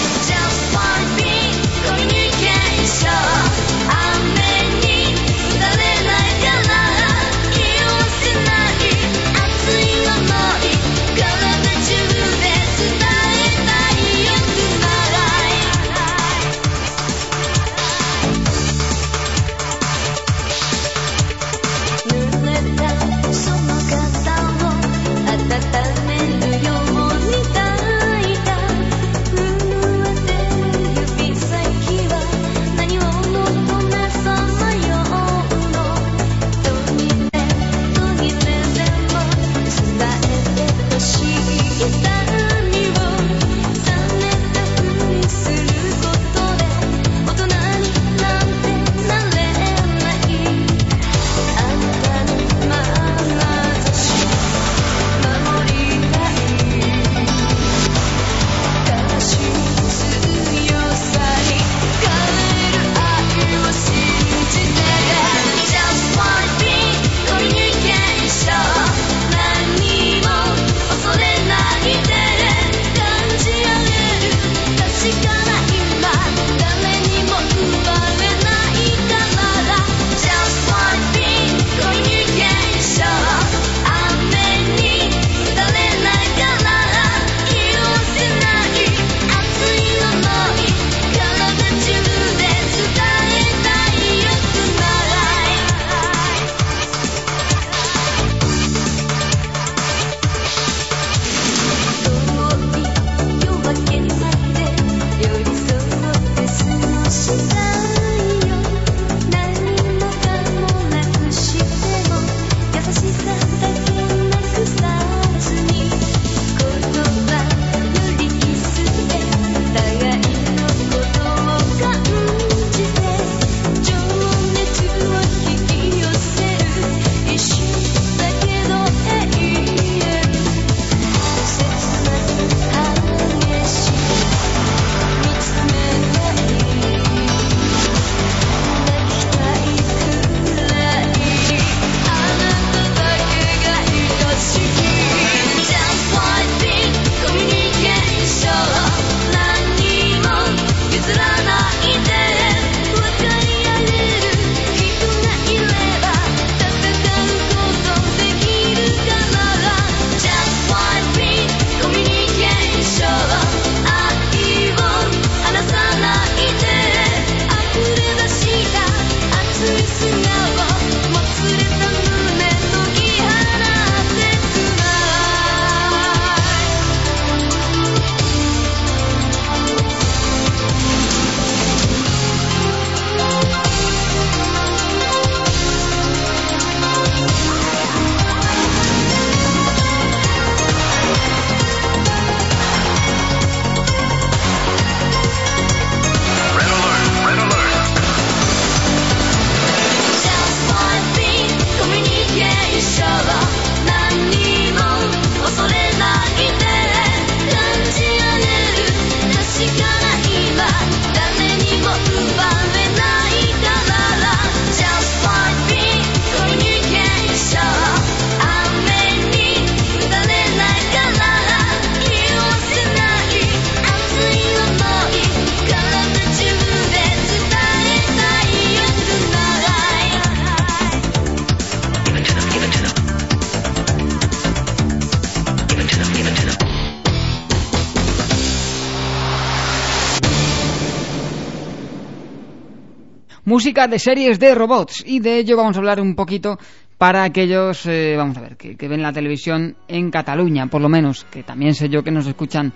Música de series de robots, y de ello vamos a hablar un poquito para aquellos, vamos a ver, que ven la televisión en Cataluña, por lo menos, que también sé yo que nos escuchan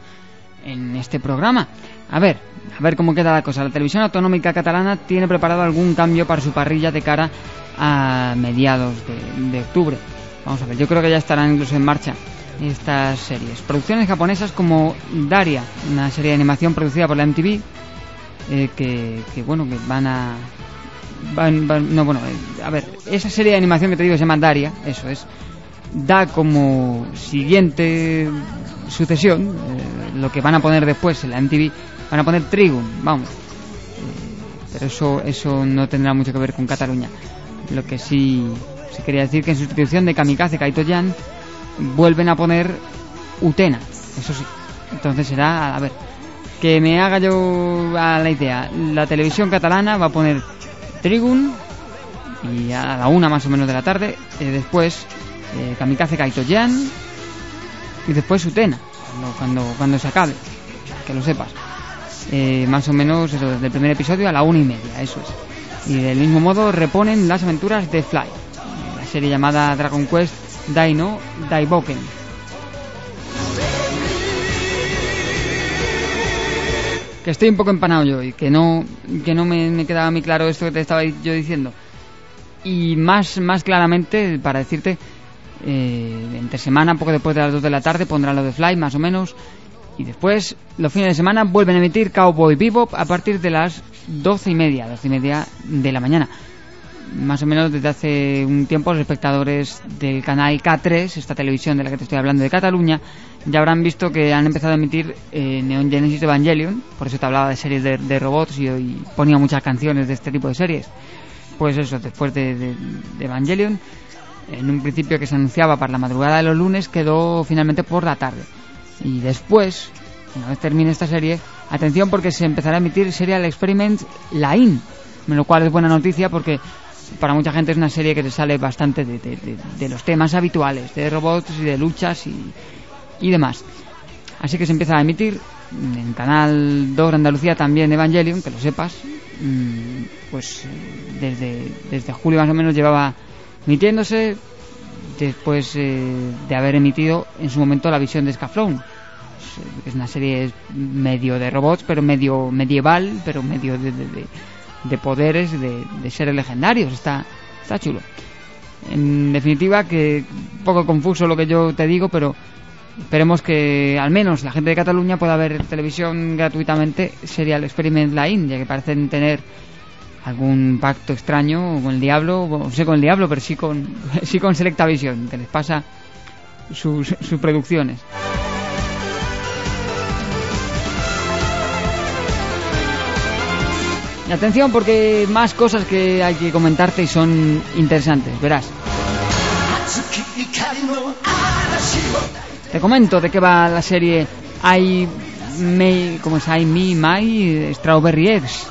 en este programa. A ver cómo queda la cosa. La televisión autonómica catalana tiene preparado algún cambio para su parrilla de cara a mediados de octubre. Vamos a ver, yo creo que ya estarán incluso en marcha estas series. Producciones japonesas como Daria, una serie de animación producida por la MTV, que van a... esa serie de animación que te digo se llama Daria, eso es, da como siguiente sucesión lo que van a poner después en la MTV, van a poner Trigun, vamos, pero eso no tendrá mucho que ver con Cataluña. Lo que sí quería decir que en sustitución de Kamikaze Kaito-yan vuelven a poner Utena, eso sí. Entonces será, a ver, que me haga yo a la idea, la televisión catalana va a poner Trigun y a la 1 más o menos de la tarde, después Kamikaze Kaito-yan y después Utena, cuando se acabe, que lo sepas, más o menos eso, desde el primer episodio a la 1:30, eso es. Y del mismo modo reponen las aventuras de Fly, la serie llamada Dragon Quest Dai-no Daiboken. Que estoy un poco empanado yo y que no me quedaba muy claro esto que te estaba yo diciendo. Y más claramente, para decirte, entre semana, poco después de las 2 de la tarde, pondrá lo de Fly, más o menos. Y después, los fines de semana, vuelven a emitir Cowboy Bebop a partir de las 12:30 de la mañana. Más o menos desde hace un tiempo, los espectadores del canal K3, esta televisión de la que te estoy hablando de Cataluña, ya habrán visto que han empezado a emitir Neon Genesis Evangelion. Por eso te hablaba de series de robots y ponía muchas canciones de este tipo de series. Pues eso, después de Evangelion, en un principio que se anunciaba para la madrugada de los lunes, quedó finalmente por la tarde. Y después, una vez termine esta serie, atención, porque se empezará a emitir Serial Experiment Lain, lo cual es buena noticia porque para mucha gente es una serie que te sale bastante de los temas habituales, de robots y de luchas y demás. Así que se empieza a emitir en Canal 2 Andalucía también Evangelion, que lo sepas. Pues desde julio más o menos llevaba emitiéndose, después de haber emitido en su momento La Visión de Scaflón. Es una serie medio de robots, pero medio medieval, pero medio de poderes, de seres legendarios. Está chulo. En definitiva, que un poco confuso lo que yo te digo, pero esperemos que al menos la gente de Cataluña pueda ver televisión gratuitamente Serial Experiment Line, ya que parecen tener algún pacto extraño con el diablo, no sé con el diablo, pero sí con Selectavision, que les pasa sus producciones. Y atención, porque más cosas que hay que comentarte y son interesantes, verás. Te comento de qué va la serie I, Me, My Strawberry Eggs.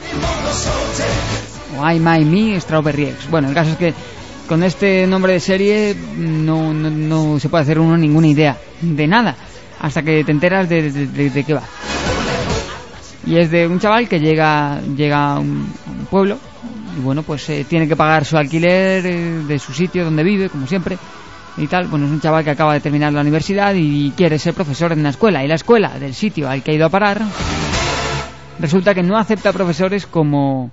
O I, Me Strawberry Eggs. Bueno, el caso es que con este nombre de serie no se puede hacer uno ninguna idea de nada hasta que te enteras de qué va. Y es de un chaval que llega a un pueblo y bueno, pues tiene que pagar su alquiler de su sitio donde vive, como siempre, y tal. Bueno, es un chaval que acaba de terminar la universidad y quiere ser profesor en una escuela, y la escuela del sitio al que ha ido a parar resulta que no acepta profesores como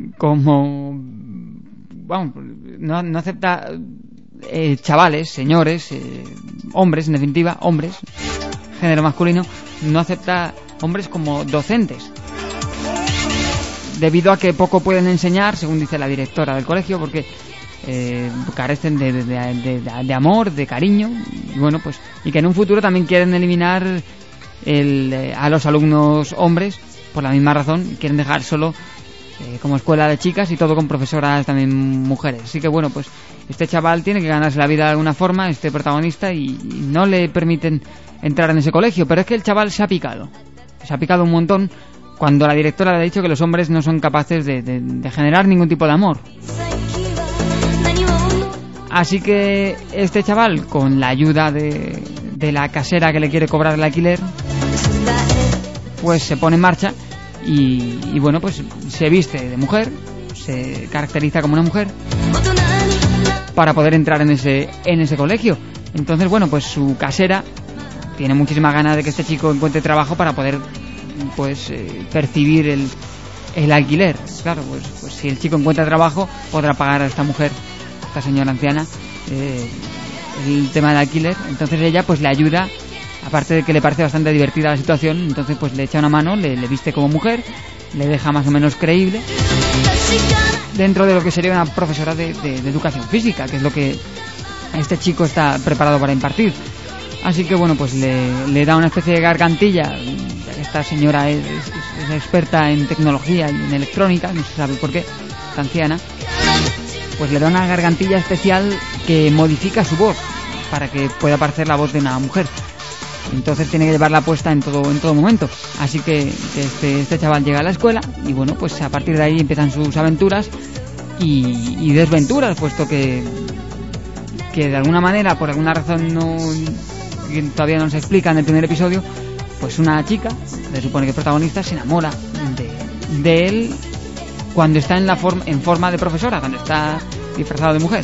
vamos, no acepta chavales, señores, hombres, en definitiva, hombres, género masculino, no acepta hombres como docentes, debido a que poco pueden enseñar, según dice la directora del colegio, porque carecen de amor, de cariño, y bueno, pues, y que en un futuro también quieren eliminar a los alumnos hombres por la misma razón, quieren dejar solo como escuela de chicas y todo con profesoras también mujeres. Así que bueno, pues este chaval tiene que ganarse la vida de alguna forma, este protagonista, y no le permiten entrar en ese colegio, pero es que el chaval se ha picado un montón cuando la directora le ha dicho que los hombres no son capaces de generar ningún tipo de amor. Así que este chaval, con la ayuda de la casera que le quiere cobrar el alquiler, pues se pone en marcha y bueno, pues se viste de mujer, se caracteriza como una mujer para poder entrar en ese colegio. Entonces, bueno, pues su casera tiene muchísimas ganas de que este chico encuentre trabajo para poder pues percibir el alquiler. Claro, pues si el chico encuentra trabajo podrá pagar a esta mujer, esta señora anciana, el tema del alquiler. Entonces ella pues le ayuda, aparte de que le parece bastante divertida la situación, entonces pues le echa una mano, le viste como mujer, le deja más o menos creíble dentro de lo que sería una profesora de educación física, que es lo que este chico está preparado para impartir. Así que bueno, pues le da una especie de gargantilla. Esta señora es experta en tecnología y en electrónica, no se sabe por qué, esta anciana, pues le da una gargantilla especial que modifica su voz para que pueda parecer la voz de una mujer. Entonces tiene que llevarla puesta en todo momento. Así que este chaval llega a la escuela y bueno, pues a partir de ahí empiezan sus aventuras y desventuras, puesto que de alguna manera, por alguna razón que todavía no se explica en el primer episodio, pues una chica, se supone que el protagonista, se enamora de él cuando está en forma de profesora, cuando está disfrazado de mujer.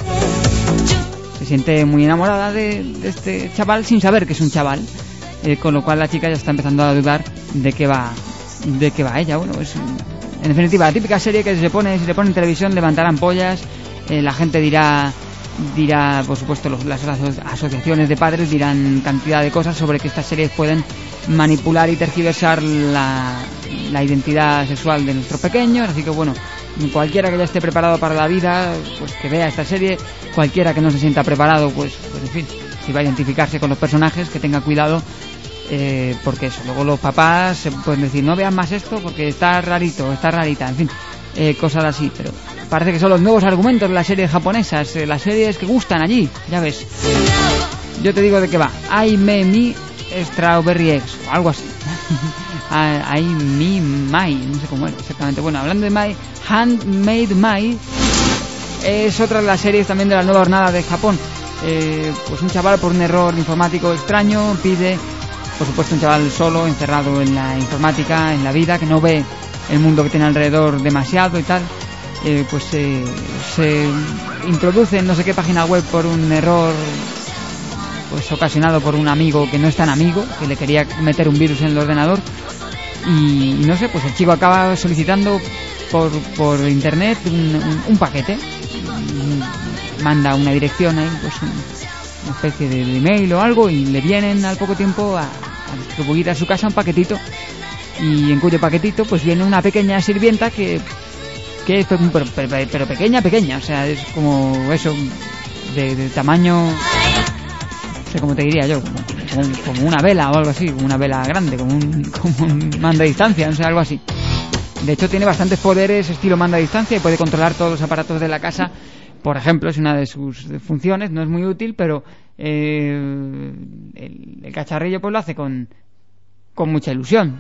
Se siente muy enamorada de este chaval sin saber que es un chaval, con lo cual la chica ya está empezando a dudar de qué va ella. Bueno, es en definitiva la típica serie que si se pone en televisión levantarán ampollas, la gente dirá, por supuesto, las asociaciones de padres dirán cantidad de cosas sobre que estas series pueden manipular y tergiversar la identidad sexual de nuestros pequeños. Así que bueno, cualquiera que ya esté preparado para la vida, pues que vea esta serie. Cualquiera que no se sienta preparado, pues en fin, si va a identificarse con los personajes, que tenga cuidado, porque eso, luego los papás se pueden decir, no vean más esto porque está rarito, está rarita, en fin, cosas así. Pero parece que son los nuevos argumentos de las series japonesas, las series que gustan allí, ya ves. Yo te digo de qué va. I, Me Strawberry Eggs, o algo así. I, Me, My, no sé cómo era exactamente. Bueno, hablando de My, Handmade My es otra de las series también de la nueva jornada de Japón. Pues un chaval, por un error informático extraño, pide, por supuesto, un chaval solo, encerrado en la informática, en la vida, que no ve el mundo que tiene alrededor demasiado y tal, pues se introduce en no sé qué página web por un error, pues ocasionado por un amigo que no es tan amigo, que le quería meter un virus en el ordenador, y no sé, pues el chico acaba solicitando por internet un paquete, manda una dirección ahí, pues una especie de email o algo, y le vienen al poco tiempo a distribuir a su casa un paquetito, y en cuyo paquetito pues viene una pequeña sirvienta que es pero pequeña, o sea, es como eso, de tamaño, no sé cómo te diría yo, como una vela o algo así, como una vela grande, como un mando a distancia, no sé, algo así. De hecho tiene bastantes poderes estilo mando a distancia y puede controlar todos los aparatos de la casa. Por ejemplo, es una de sus funciones, no es muy útil, pero el cacharrillo pues lo hace con mucha ilusión.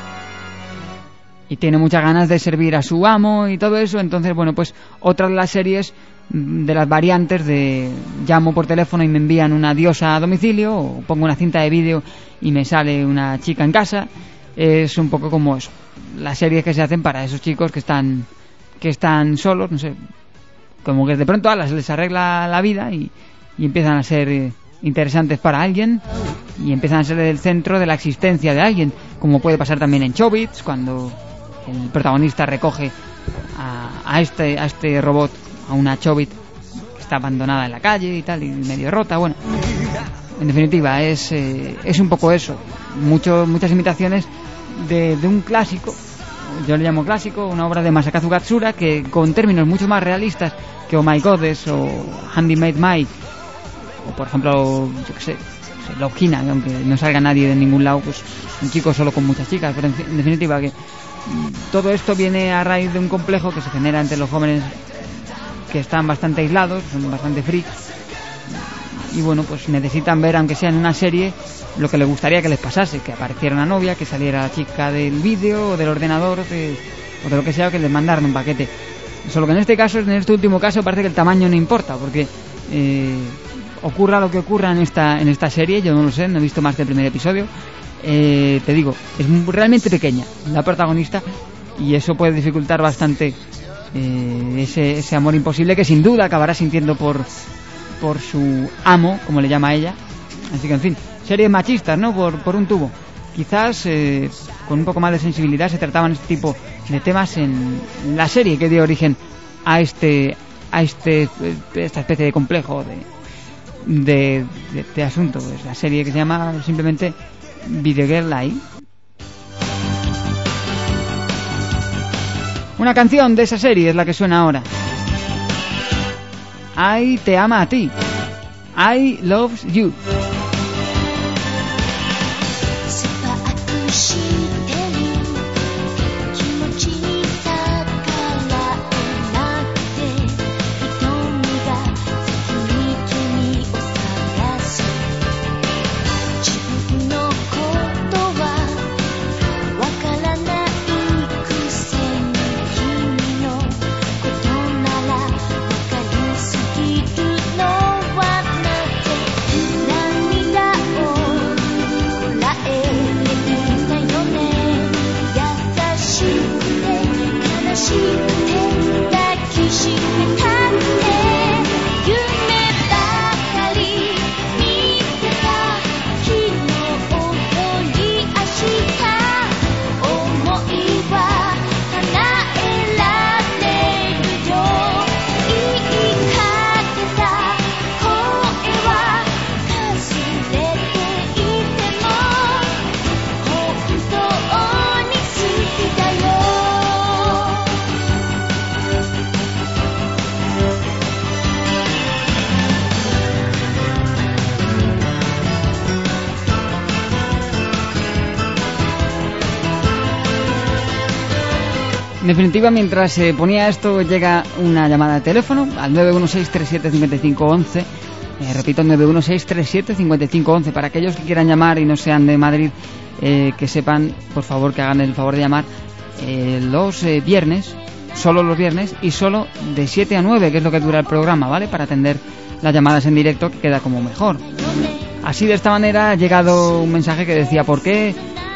Y tiene muchas ganas de servir a su amo y todo eso. Entonces, bueno, pues otra de las series, de las variantes de llamo por teléfono y me envían una diosa a domicilio, o pongo una cinta de vídeo y me sale una chica en casa, es un poco como eso. Las series que se hacen para esos chicos que están solos, no sé, como que de pronto a les arregla la vida y empiezan a ser interesantes para alguien y empiezan a ser el centro de la existencia de alguien, como puede pasar también en Chobits, cuando el protagonista recoge a este robot, a una Chobit que está abandonada en la calle y tal, y medio rota. Bueno, en definitiva es un poco eso, muchas imitaciones de un clásico, yo le llamo clásico, una obra de Masakazu Katsura, que con términos mucho más realistas que Oh My Goddess o Handmaid's Tale, o por ejemplo, yo qué sé, Love Hina, aunque no salga nadie de ningún lado, pues un chico solo con muchas chicas, pero en definitiva que todo esto viene a raíz de un complejo que se genera entre los jóvenes que están bastante aislados, son bastante freaks, y bueno, pues necesitan ver, aunque sea en una serie, lo que les gustaría que les pasase, que apareciera una novia, que saliera la chica del vídeo o del ordenador o de lo que sea, que les mandaran un paquete. Solo que en este último caso parece que el tamaño no importa, porque ocurra lo que ocurra en esta serie, yo no lo sé, no he visto más que el primer episodio, te digo, es realmente pequeña la protagonista, y eso puede dificultar bastante ese amor imposible que sin duda acabará sintiendo por su amo, como le llama ella. Así que, en fin, series machistas, ¿no? Por un tubo. Quizás con un poco más de sensibilidad se trataban este tipo de temas en la serie que dio origen a esta especie de complejo de asunto. Es la serie que se llama simplemente Video Girl Live. Una canción de esa serie es la que suena ahora. Ai te ama a ti. I loves you. 'En definitiva, mientras se ponía esto, llega una llamada de teléfono al 916-375511. Repito, 916-375511. Para aquellos que quieran llamar y no sean de Madrid, que sepan, por favor, que hagan el favor de llamar los viernes, solo los viernes, y solo de 7 a 9, que es lo que dura el programa, ¿vale? Para atender las llamadas en directo, que queda como mejor. Así, de esta manera, ha llegado un mensaje que decía: ¿por qué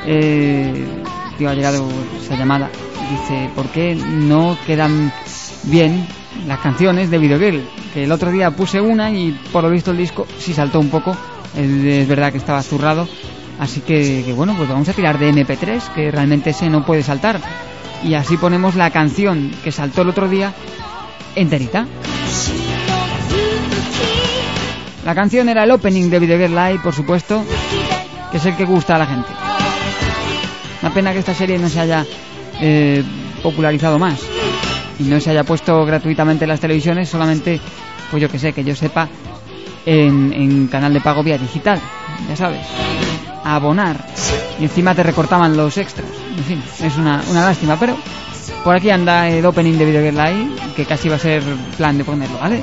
ha llegado esa llamada? Dice: ¿por qué no quedan bien las canciones de Video Girl? Que el otro día puse una y por lo visto el disco sí saltó un poco. Es verdad que estaba zurrado. Así que bueno, pues vamos a tirar de MP3, que realmente ese no puede saltar. Y así ponemos la canción que saltó el otro día enterita. La canción era el opening de Video Girl Live, por supuesto, que es el que gusta a la gente. Una pena que esta serie no se haya popularizado más y no se haya puesto gratuitamente en las televisiones, solamente, pues yo que sé, que yo sepa, en canal de pago vía digital, ya sabes, a abonar, y encima te recortaban los extras. En fin, es una lástima, pero por aquí anda el opening de Video Girl Live, que casi va a ser plan de ponerlo, ¿vale?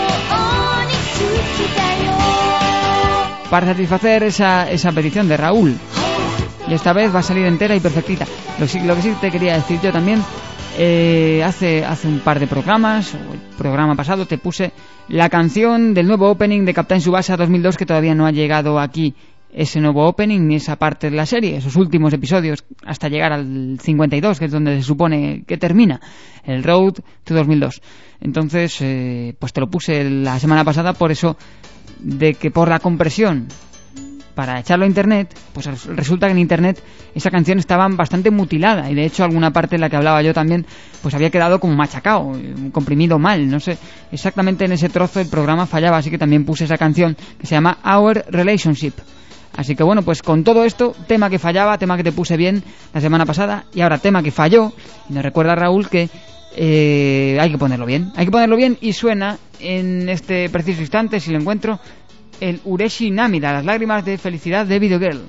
Para satisfacer esa petición de Raúl, y esta vez va a salir entera y perfectita. Lo que sí te quería decir yo también, hace un par de programas, o el programa pasado, te puse la canción del nuevo opening de Captain Tsubasa 2002, que todavía no ha llegado aquí ese nuevo opening ni esa parte de la serie, esos últimos episodios, hasta llegar al 52, que es donde se supone que termina el Road to 2002. Entonces, pues te lo puse la semana pasada, por eso de que por la compresión para echarlo a internet, pues resulta que en internet esa canción estaba bastante mutilada, y de hecho alguna parte en la que hablaba yo también pues había quedado como machacado, comprimido mal, no sé, exactamente en ese trozo el programa fallaba, así que también puse esa canción que se llama Our Relationship. Así que bueno, pues con todo esto, tema que fallaba, tema que te puse bien la semana pasada, y ahora tema que falló, y nos recuerda Raúl que hay que ponerlo bien, y suena en este preciso instante, si lo encuentro, el Ureshi Namida, las lágrimas de felicidad de Video Girl.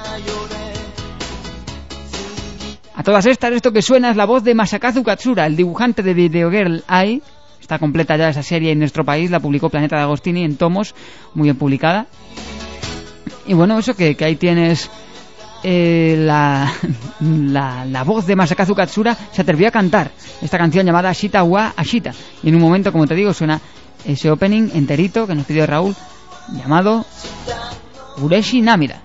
A todas estas, esto que suena es la voz de Masakazu Katsura, el dibujante de Video Girl Ai. Está completa ya esa serie en nuestro país, la publicó Planeta de Agostini en tomos, muy bien publicada. Y bueno, eso que ahí tienes la voz de Masakazu Katsura, se atrevió a cantar esta canción llamada Ashita wa Ashita. Y en un momento, como te digo, suena ese opening enterito que nos pidió Raúl, llamado Ureshi Namida.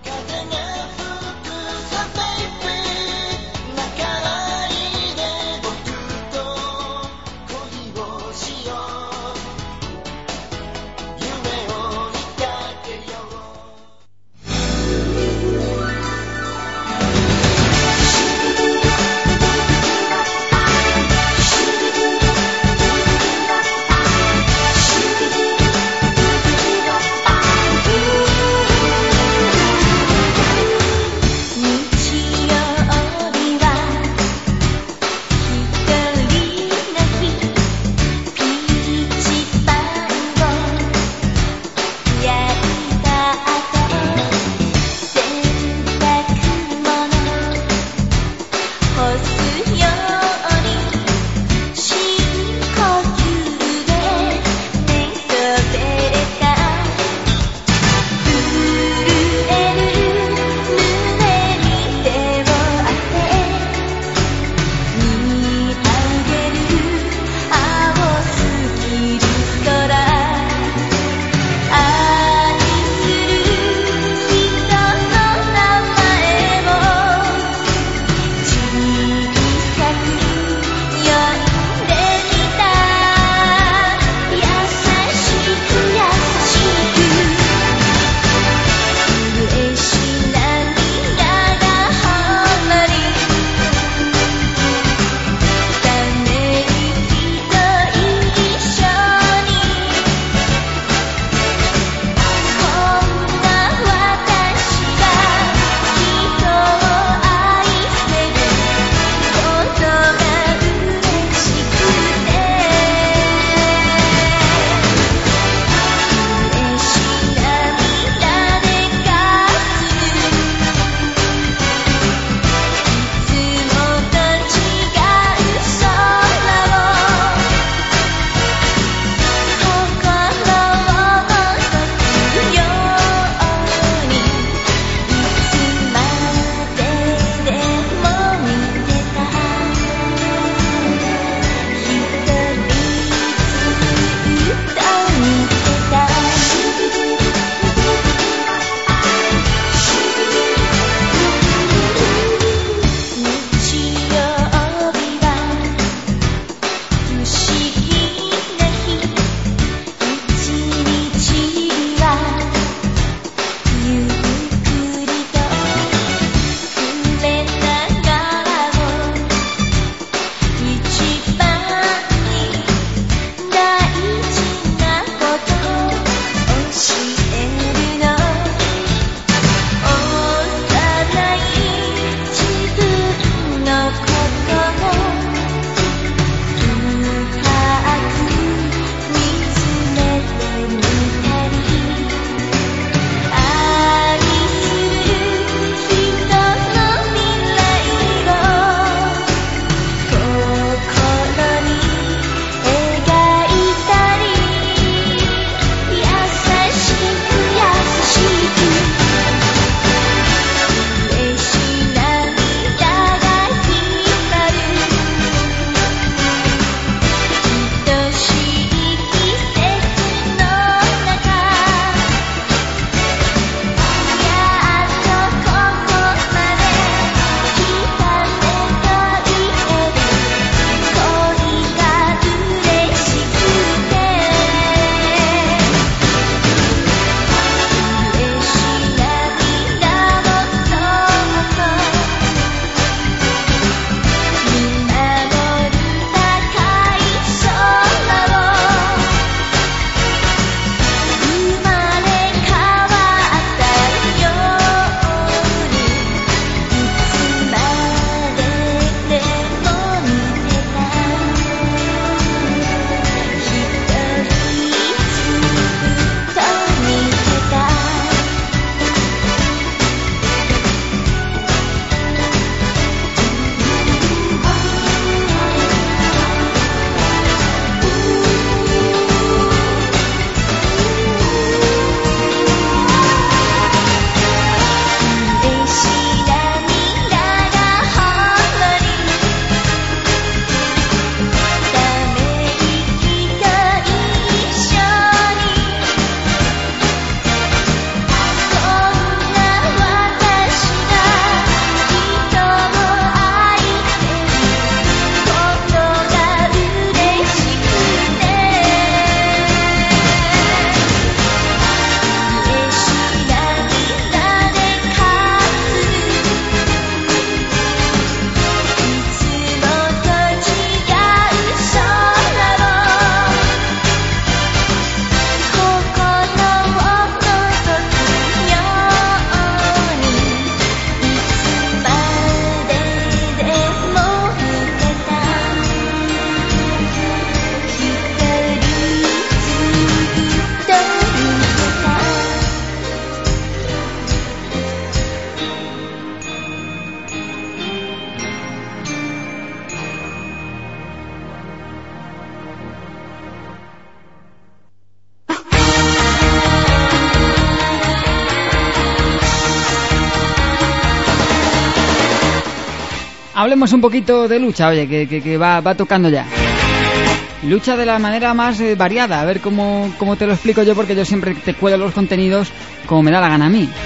Hablemos un poquito de lucha, oye, que va tocando ya. Lucha de la manera más variada, a ver cómo te lo explico yo, porque yo siempre te cuelo los contenidos como me da la gana a mí.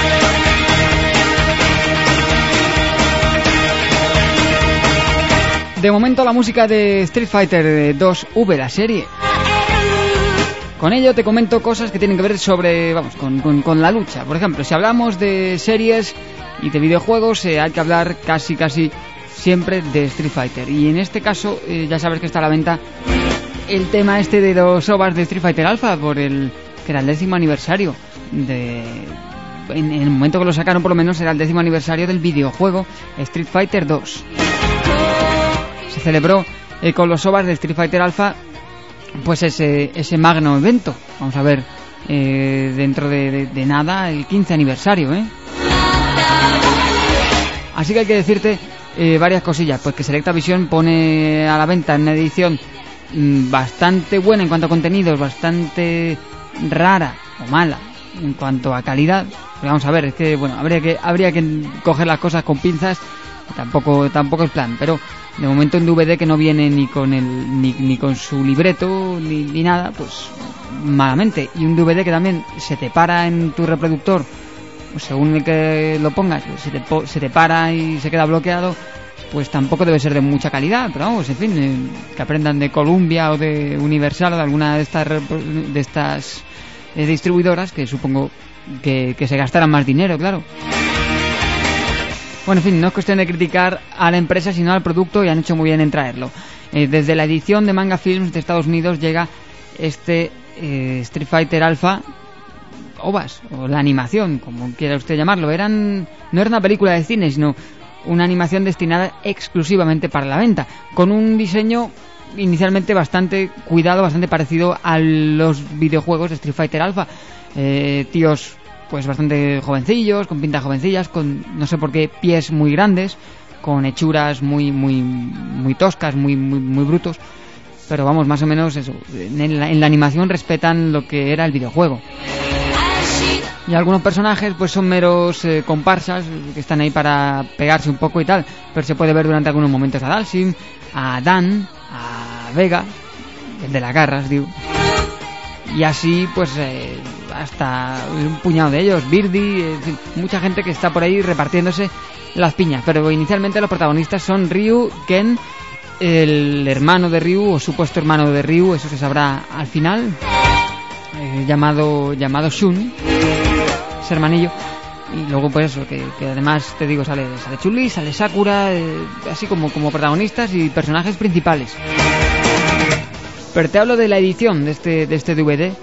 De momento la música de Street Fighter 2 V, la serie. Con ello te comento cosas que tienen que ver sobre, con la lucha. Por ejemplo, si hablamos de series y de videojuegos, hay que hablar casi siempre de Street Fighter. Y en este caso, ya sabes que está a la venta el tema este de los OVAs de Street Fighter Alpha, que era el 10º aniversario en el momento que lo sacaron, por lo menos era el 10º aniversario del videojuego Street Fighter 2. Se celebró con los OVAs de Street Fighter Alpha, pues ese magno evento. Vamos a ver, dentro de nada, el 15 aniversario, Así que hay que decirte varias cosillas. Pues que Selecta Visión pone a la venta en una edición bastante buena en cuanto a contenidos, bastante rara o mala en cuanto a calidad. Pero vamos a ver, es que bueno, habría que coger las cosas con pinzas. Tampoco es plan, pero de momento en DVD, que no viene ni con su libreto ni nada, pues malamente. Y un DVD que también se te para en tu reproductor, pues según el que lo pongas, se te para y se queda bloqueado, pues tampoco debe ser de mucha calidad. Pero vamos, en fin, que aprendan de Columbia o de Universal o de alguna de estas distribuidoras, que supongo que se gastarán más dinero, claro. Bueno, en fin, no es cuestión de criticar a la empresa, sino al producto, y han hecho muy bien en traerlo. Desde la edición de Manga Films de Estados Unidos llega este Street Fighter Alpha OVAs, o la animación, como quiera usted llamarlo. No era una película de cine, sino una animación destinada exclusivamente para la venta, con un diseño inicialmente bastante cuidado, bastante parecido a los videojuegos de Street Fighter Alpha. Tíos pues bastante jovencillos, con pintas jovencillas, con no sé por qué pies muy grandes, con hechuras muy toscas, muy brutos, pero vamos, más o menos eso. En la animación respetan lo que era el videojuego. Y algunos personajes pues son meros comparsas que están ahí para pegarse un poco y tal, pero se puede ver durante algunos momentos a Dalsim, a Dan, a Vega, el de las garras, digo. Y así pues hasta un puñado de ellos, Birdie, mucha gente que está por ahí repartiéndose las piñas. Pero inicialmente los protagonistas son Ryu, Ken, el hermano de Ryu o supuesto hermano de Ryu, eso se sabrá al final, llamado Shun, ese hermanillo. Y luego pues eso, que además te digo, sale Chun-Li, sale Sakura, así como protagonistas y personajes principales. Pero te hablo de la edición de este DVD.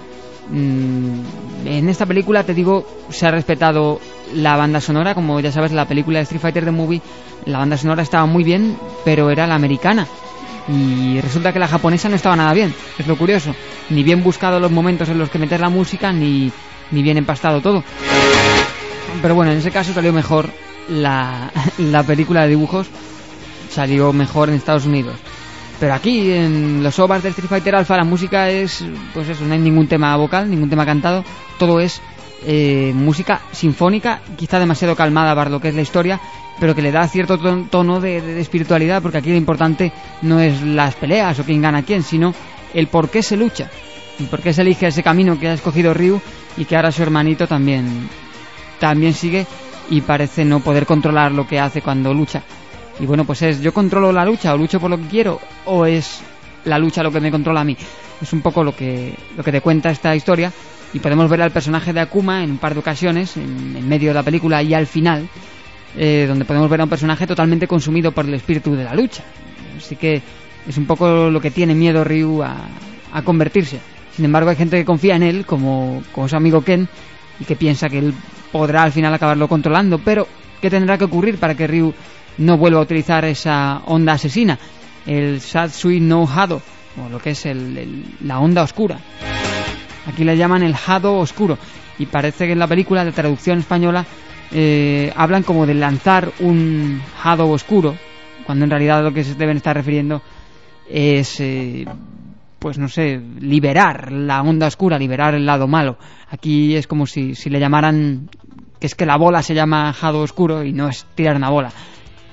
En esta película, te digo, se ha respetado la banda sonora. Como ya sabes, la película de Street Fighter The Movie, la banda sonora estaba muy bien, pero era la americana. Y resulta que la japonesa no estaba nada bien. Es lo curioso. Ni bien buscado los momentos en los que meter la música, ni bien empastado todo. Pero bueno, en ese caso salió mejor la película de dibujos. Salió mejor en Estados Unidos. Pero aquí, en los OVAs de Street Fighter Alpha, la música es, pues eso, no hay ningún tema vocal, ningún tema cantado. Todo es música sinfónica, quizá demasiado calmada para lo que es la historia, pero que le da cierto tono de espiritualidad, porque aquí lo importante no es las peleas o quién gana a quién, sino el por qué se lucha, y por qué se elige ese camino que ha escogido Ryu, y que ahora su hermanito también sigue, y parece no poder controlar lo que hace cuando lucha. Y bueno, pues yo controlo la lucha, o lucho por lo que quiero, o es la lucha lo que me controla a mí. Es un poco lo que te cuenta esta historia, y podemos ver al personaje de Akuma en un par de ocasiones, en medio de la película y al final, donde podemos ver a un personaje totalmente consumido por el espíritu de la lucha. Así que es un poco lo que tiene miedo Ryu a convertirse. Sin embargo, hay gente que confía en él, como su amigo Ken, y que piensa que él podrá al final acabarlo controlando. Pero ¿qué tendrá que ocurrir para que Ryu no vuelva a utilizar esa onda asesina, el Satsui no Hado, o lo que es la onda oscura? Aquí le llaman el Hado oscuro, y parece que en la película, de traducción española, hablan como de lanzar un Hado oscuro, cuando en realidad lo que se deben estar refiriendo es, pues no sé, liberar la onda oscura, liberar el lado malo. Aquí es como si le llamaran, que es que la bola se llama Hado oscuro y no es tirar una bola.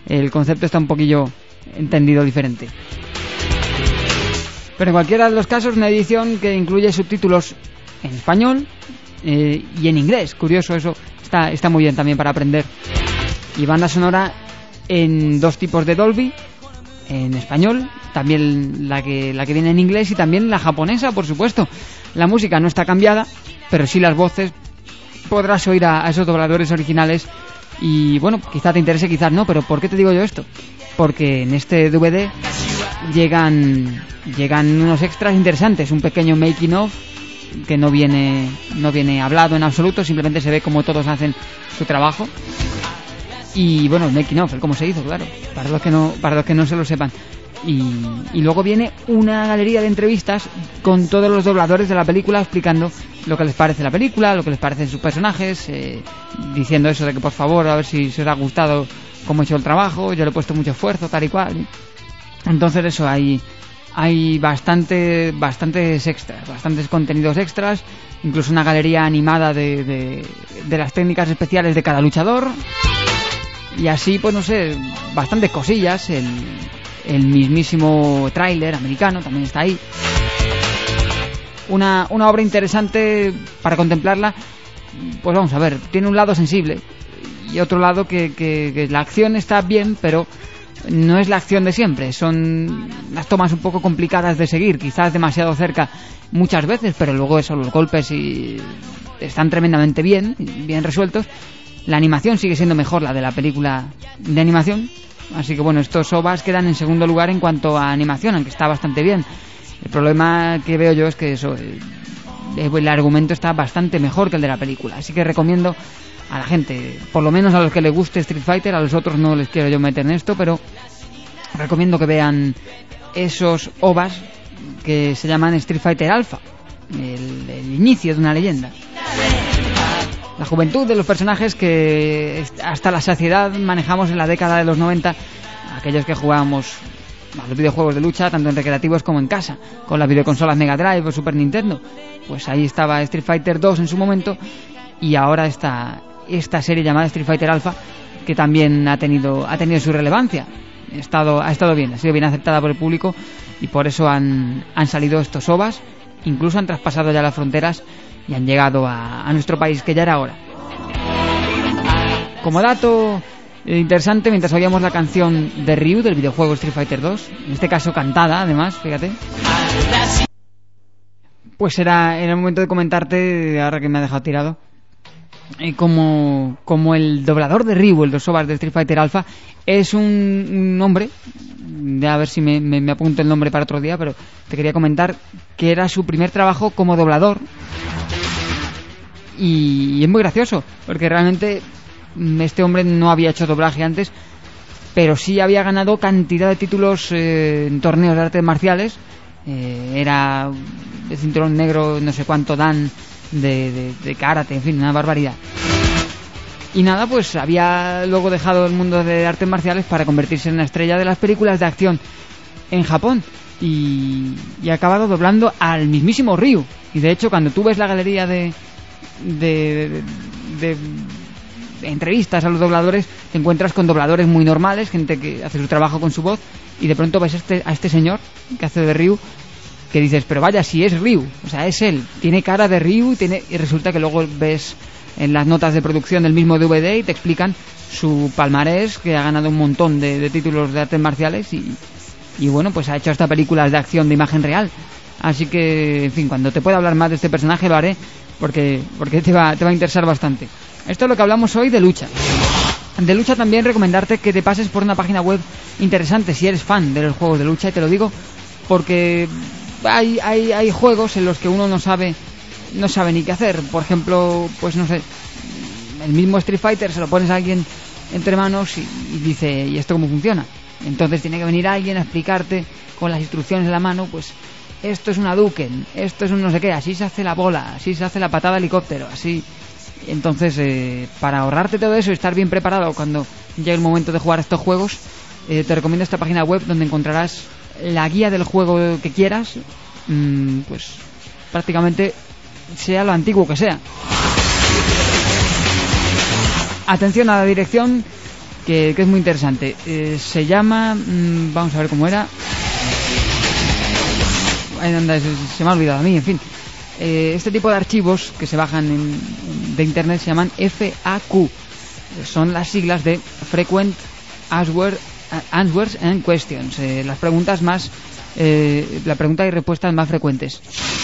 el concepto está un poquillo entendido diferente. Pero en cualquiera de los casos, una edición que incluye subtítulos en español y en inglés. Curioso, eso está muy bien también para aprender. Y banda sonora en 2 tipos de Dolby, en español, también la que viene en inglés y también la japonesa, por supuesto. La música no está cambiada, pero sí las voces. Podrás oír a esos dobladores originales y bueno, quizá te interese, quizás no, pero ¿por qué te digo yo esto? Porque en este DVD llegan unos extras interesantes, un pequeño making of que no viene hablado en absoluto, simplemente se ve cómo todos hacen su trabajo. Y bueno, el making of, el cómo se hizo, claro, para los que no se lo sepan. Y luego viene una galería de entrevistas con todos los dobladores de la película explicando lo que les parece la película, lo que les parecen sus personajes, diciendo eso de que por favor a ver si os ha gustado cómo he hecho el trabajo, yo le he puesto mucho esfuerzo, tal y cual. Entonces eso, hay bastantes extras, bastantes contenidos extras, incluso una galería animada de las técnicas especiales de cada luchador. Y así, pues no sé, bastantes cosillas. El mismísimo tráiler americano también está ahí. Una obra interesante para contemplarla. Pues vamos a ver, tiene un lado sensible y otro lado que la acción está bien, pero no es la acción de siempre. Son las tomas un poco complicadas de seguir, quizás demasiado cerca muchas veces, pero luego eso, los golpes están tremendamente bien resueltos. La animación sigue siendo mejor la de la película de animación, así que bueno, estos OVAs quedan en segundo lugar en cuanto a animación, aunque está bastante bien. El problema que veo yo es que eso, el argumento está bastante mejor que el de la película, así que recomiendo a la gente, por lo menos a los que les guste Street Fighter, a los otros no les quiero yo meter en esto, pero recomiendo que vean esos OVAs que se llaman Street Fighter Alpha, el inicio de una leyenda. La juventud de los personajes que hasta la saciedad manejamos en la década de los 90, aquellos que jugábamos a los videojuegos de lucha, tanto en recreativos como en casa, con las videoconsolas Mega Drive o Super Nintendo. Pues ahí estaba Street Fighter 2 en su momento, y ahora está esta serie llamada Street Fighter Alpha, que también ha tenido su relevancia. Ha estado bien, ha sido bien aceptada por el público, y por eso han salido estos OVAs, incluso han traspasado ya las fronteras y han llegado a nuestro país, que ya era hora. Como dato interesante, mientras oíamos la canción de Ryu del videojuego Street Fighter 2, en este caso cantada además, fíjate, pues era el momento de comentarte, ahora que me ha dejado tirado, como el doblador de Ryu, el dos OVAs de Street Fighter Alpha, es un hombre, a ver si me apunto el nombre para otro día, pero te quería comentar que era su primer trabajo como doblador, y es muy gracioso, porque realmente este hombre no había hecho doblaje antes, pero sí había ganado cantidad de títulos en torneos de artes marciales. Era de cinturón negro, no sé cuánto dan de karate, en fin, una barbaridad. Y nada, pues había luego dejado el mundo de artes marciales para convertirse en una estrella de las películas de acción en Japón, y ha acabado doblando al mismísimo Ryu. Y de hecho, cuando tú ves la galería de entrevistas a los dobladores, te encuentras con dobladores muy normales, gente que hace su trabajo con su voz, y de pronto ves a este señor que hace de Ryu, que dices, pero vaya, si es Ryu, o sea, es él, tiene cara de Ryu, y resulta que luego ves en las notas de producción del mismo DVD y te explican su palmarés, que ha ganado un montón de títulos de artes marciales, y bueno, pues ha hecho hasta películas de acción de imagen real. Así que, en fin, cuando te pueda hablar más de este personaje lo haré, porque te va a interesar bastante. Esto es lo que hablamos hoy de lucha. De lucha también recomendarte que te pases por una página web interesante si eres fan de los juegos de lucha, y te lo digo porque hay juegos en los que uno no sabe ni qué hacer. Por ejemplo, pues no sé, el mismo Street Fighter se lo pones a alguien entre manos y dice, ¿y esto cómo funciona? Entonces tiene que venir alguien a explicarte con las instrucciones en la mano, pues esto es una Hadouken, esto es un no sé qué, así se hace la bola, así se hace la patada helicóptero, así. Entonces, para ahorrarte todo eso y estar bien preparado cuando llegue el momento de jugar estos juegos, te recomiendo esta página web donde encontrarás la guía del juego que quieras, pues prácticamente sea lo antiguo que sea. Atención a la dirección que es muy interesante. Se llama... vamos a ver cómo era. Se me ha olvidado a mí, en fin. Este tipo de archivos que se bajan de internet se llaman FAQ. Son las siglas de Frequent Answers and Questions. Las preguntas más... la pregunta y respuestas más frecuentes.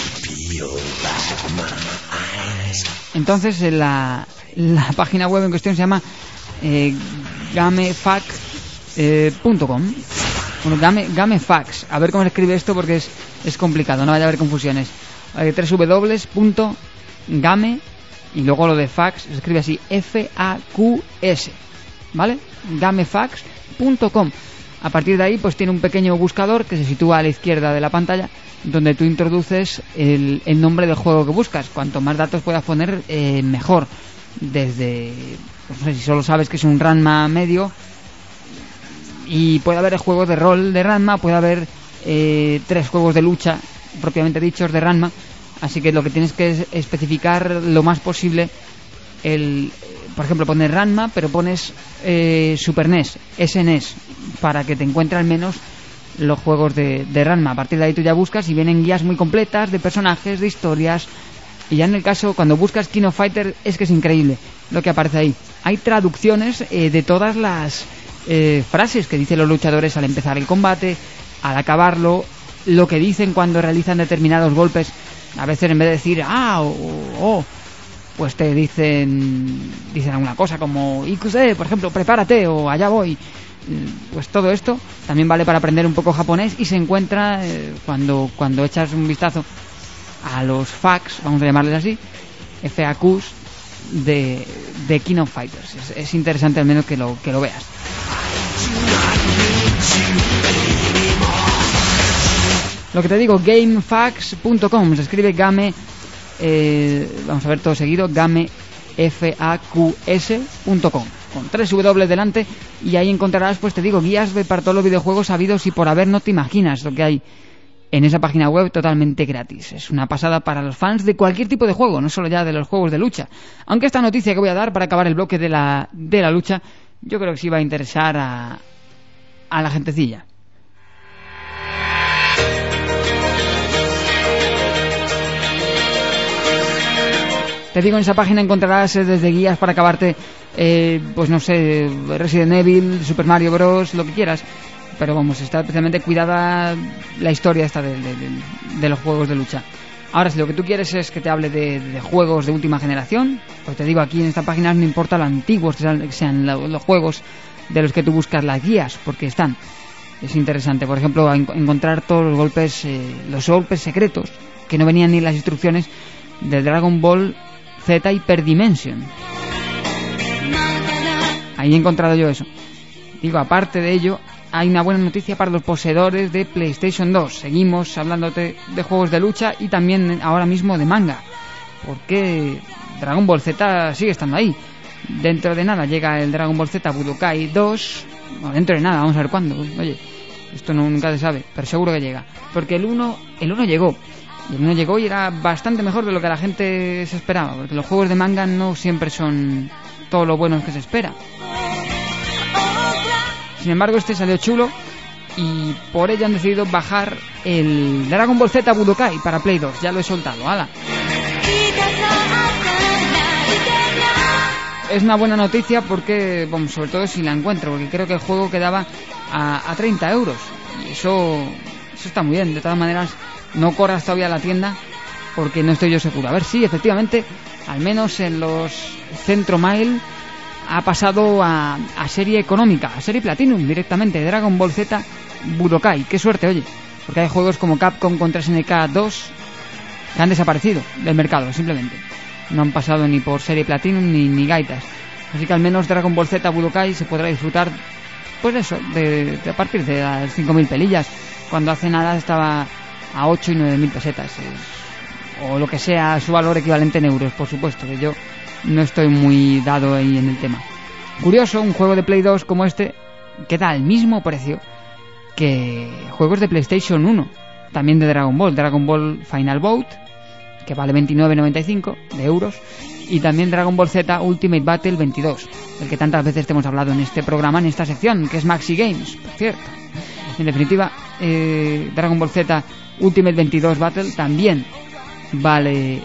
Entonces la página web en cuestión se llama gamefax.com. Bueno, gamefax. A ver cómo se escribe esto porque es complicado, no vaya a haber confusiones. www.game y luego lo de fax se escribe así, FAQS, ¿vale? gamefax.com. A partir de ahí pues tiene un pequeño buscador que se sitúa a la izquierda de la pantalla, donde tú introduces el nombre del juego que buscas. Cuanto más datos puedas poner, mejor. Desde, pues no sé, si solo sabes que es un Ranma medio, y puede haber juegos de rol de Ranma, puede haber 3 juegos de lucha propiamente dichos de Ranma. Así que lo que tienes que es especificar lo más posible por ejemplo, pones Ranma, pero pones Super NES, SNES, para que te encuentre al menos los juegos de Ranma. A partir de ahí tú ya buscas y vienen guías muy completas de personajes, de historias. Y ya en el caso, cuando buscas King of Fighter, es que es increíble lo que aparece ahí. Hay traducciones de todas las frases que dicen los luchadores al empezar el combate, al acabarlo, lo que dicen cuando realizan determinados golpes. A veces en vez de decir pues te dicen alguna cosa como Ikuse, por ejemplo, prepárate, o allá voy. Pues todo esto también vale para aprender un poco japonés, y se encuentra cuando echas un vistazo a los FAQs, vamos a llamarles así, FAQs de King of Fighters. Es interesante al menos que lo veas. Lo que te digo, gamefax.com, se escribe game, vamos a ver todo seguido, gamefaqs.com, con 3 W delante, y ahí encontrarás, pues te digo, guías para todos los videojuegos habidos y por haber. No te imaginas lo que hay en esa página web, totalmente gratis. Es una pasada para los fans de cualquier tipo de juego, no solo ya de los juegos de lucha. Aunque esta noticia que voy a dar para acabar el bloque de la lucha, yo creo que sí va a interesar a la gentecilla. Te digo, en esa página encontrarás desde guías para acabarte, pues no sé, Resident Evil, Super Mario Bros, lo que quieras. Pero vamos, está especialmente cuidada la historia esta de los juegos de lucha. Ahora, si lo que tú quieres es que te hable de juegos de última generación, pues te digo, aquí en esta página no importa lo antiguos que sean los juegos de los que tú buscas las guías, porque están. Es interesante, por ejemplo, encontrar todos los golpes secretos que no venían ni en las instrucciones de Dragon Ball Z Hyperdimension. Ahí he encontrado yo eso. Digo, aparte de ello, hay una buena noticia para los poseedores de PlayStation 2. Seguimos hablándote de juegos de lucha y también ahora mismo de manga, porque Dragon Ball Z sigue estando ahí. Dentro de nada llega el Dragon Ball Z Budokai 2. Bueno, dentro de nada, vamos a ver cuándo. Oye, esto nunca se sabe, pero seguro que llega. Porque el 1 llegó. Y el 1 llegó y era bastante mejor de lo que la gente se esperaba, porque los juegos de manga no siempre son todo lo buenos que se espera. Sin embargo, este salió chulo y por ello han decidido bajar el Dragon Ball Z Budokai para Play 2. Ya lo he soltado, ¡hala! Es una buena noticia porque, bueno, sobre todo si la encuentro, porque creo que el juego quedaba a 30 euros. Y eso está muy bien. De todas maneras, no corras todavía a la tienda porque no estoy yo seguro. A ver si, efectivamente, al menos en los Centro Mail ha pasado a serie económica, a serie Platinum directamente, Dragon Ball Z Budokai. Qué suerte, oye, porque hay juegos como Capcom contra SNK 2 que han desaparecido del mercado, simplemente. No han pasado ni por serie Platinum ni gaitas. Así que al menos Dragon Ball Z Budokai se podrá disfrutar, pues eso, de a partir de las 5.000 pelillas, cuando hace nada estaba a 8 y 9.000 pesetas. O lo que sea su valor equivalente en euros, por supuesto, que yo no estoy muy dado ahí en el tema. Curioso, un juego de Play 2 como este queda al mismo precio que juegos de PlayStation 1, también de Dragon Ball Final Bout, que vale 29,95 de euros, y también Dragon Ball Z Ultimate Battle 22, del que tantas veces te hemos hablado en este programa, en esta sección, que es Maxi Games, por cierto. En definitiva, Dragon Ball Z Ultimate 22 Battle también vale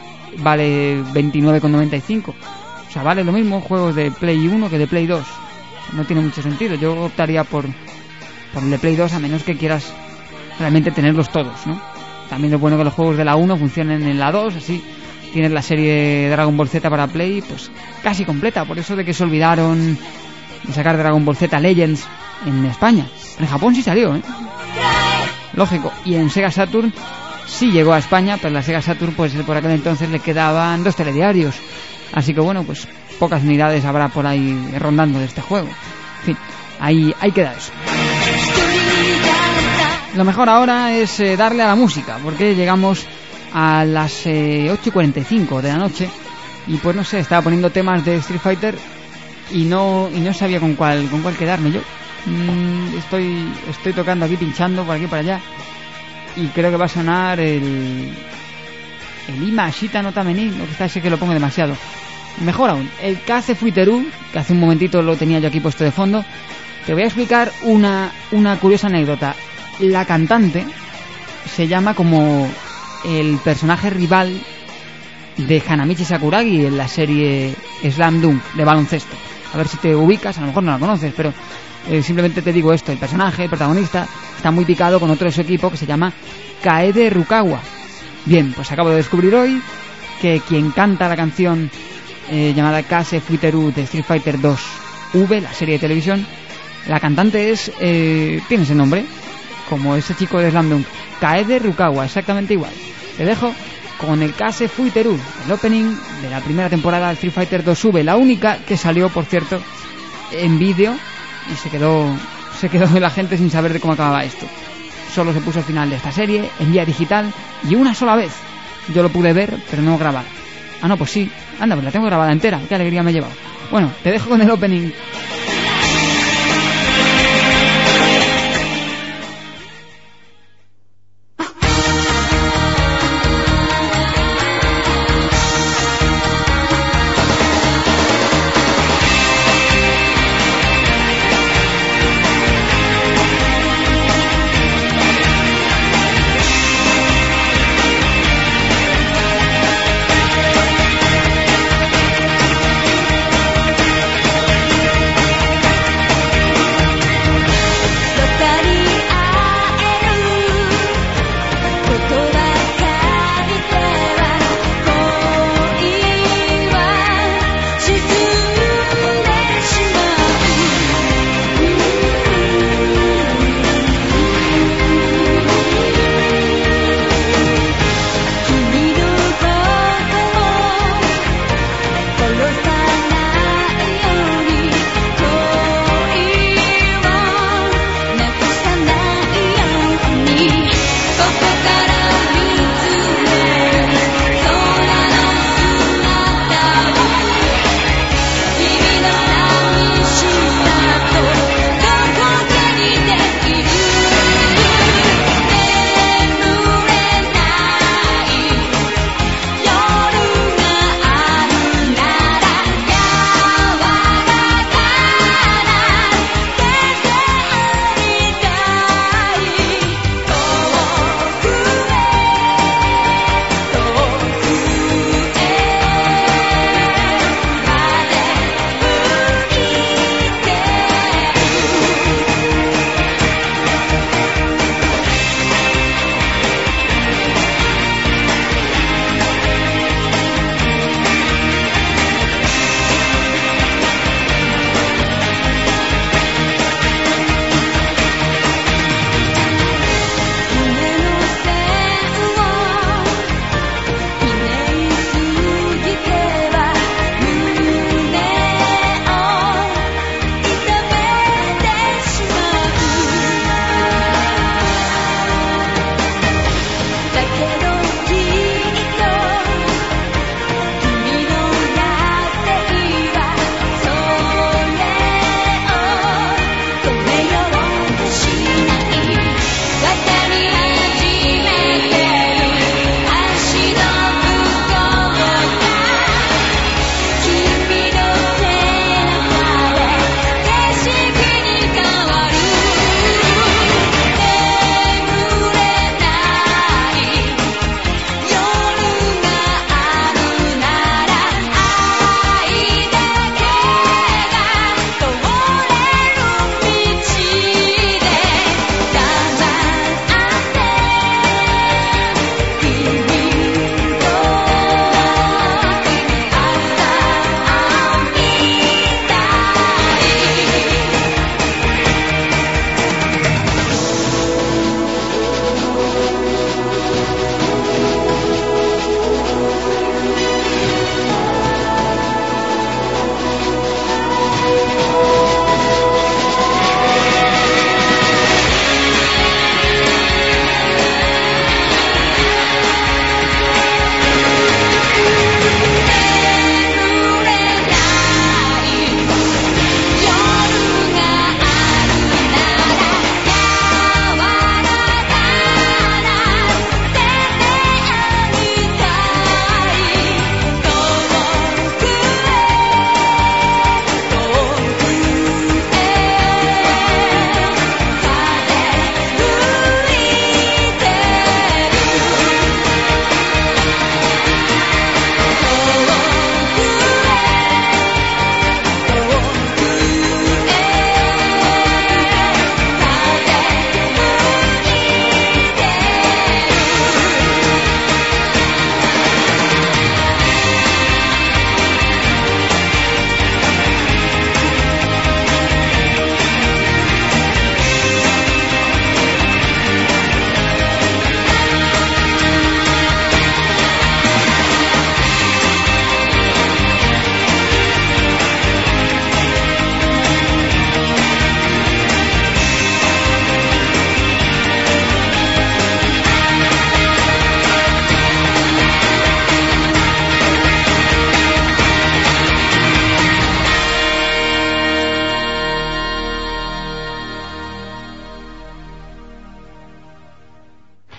29,95. O sea, vale lo mismo juegos de Play 1 que de Play 2. No tiene mucho sentido. Yo optaría por el de Play 2, a menos que quieras realmente tenerlos todos, ¿no? También es bueno que los juegos de la 1 funcionen en la 2, así tienes la serie Dragon Ball Z para Play pues casi completa. Por eso de que se olvidaron de sacar Dragon Ball Z Legends en España. En Japón sí salió, ¿eh? Lógico. Y en Sega Saturn sí llegó a España, pero la Sega Saturn pues por aquel entonces le quedaban 2 telediarios. Así que bueno, pues pocas unidades habrá por ahí rondando de este juego. En fin, ahí queda eso. Lo mejor ahora es darle a la música, porque llegamos a las 8:45 de la noche y pues no sé, estaba poniendo temas de Street Fighter y no sabía con cuál quedarme yo. Estoy tocando aquí, pinchando por aquí y por allá, y creo que va a sonar el Ima Shita no Tameni, lo que está es que lo pongo demasiado. Mejor aún, el Kaze Fuiteru, que hace un momentito lo tenía yo aquí puesto de fondo. Te voy a explicar una curiosa anécdota. La cantante se llama como el personaje rival de Hanamichi Sakuragi en la serie Slam Dunk de baloncesto. A ver si te ubicas, a lo mejor no la conoces, pero simplemente te digo esto. El personaje, el protagonista, está muy picado con otro de su equipo que se llama Kaede Rukawa. Bien, pues acabo de descubrir hoy que quien canta la canción llamada Kaze Fuiteru de Street Fighter 2 V, la serie de televisión, la cantante es tiene ese nombre, como ese chico de Slam Dunk, Kaede Rukawa, exactamente igual. Te dejo con el Kaze Fuiteru, el opening de la primera temporada de Street Fighter 2 V, la única que salió, por cierto, en vídeo, y se quedó la gente sin saber de cómo acababa esto. Solo se puso el final de esta serie en vía digital y una sola vez yo lo pude ver, pero no grabar. Ah, no, pues sí, anda, pues la tengo grabada entera, qué alegría me he llevado. Bueno, te dejo con el opening.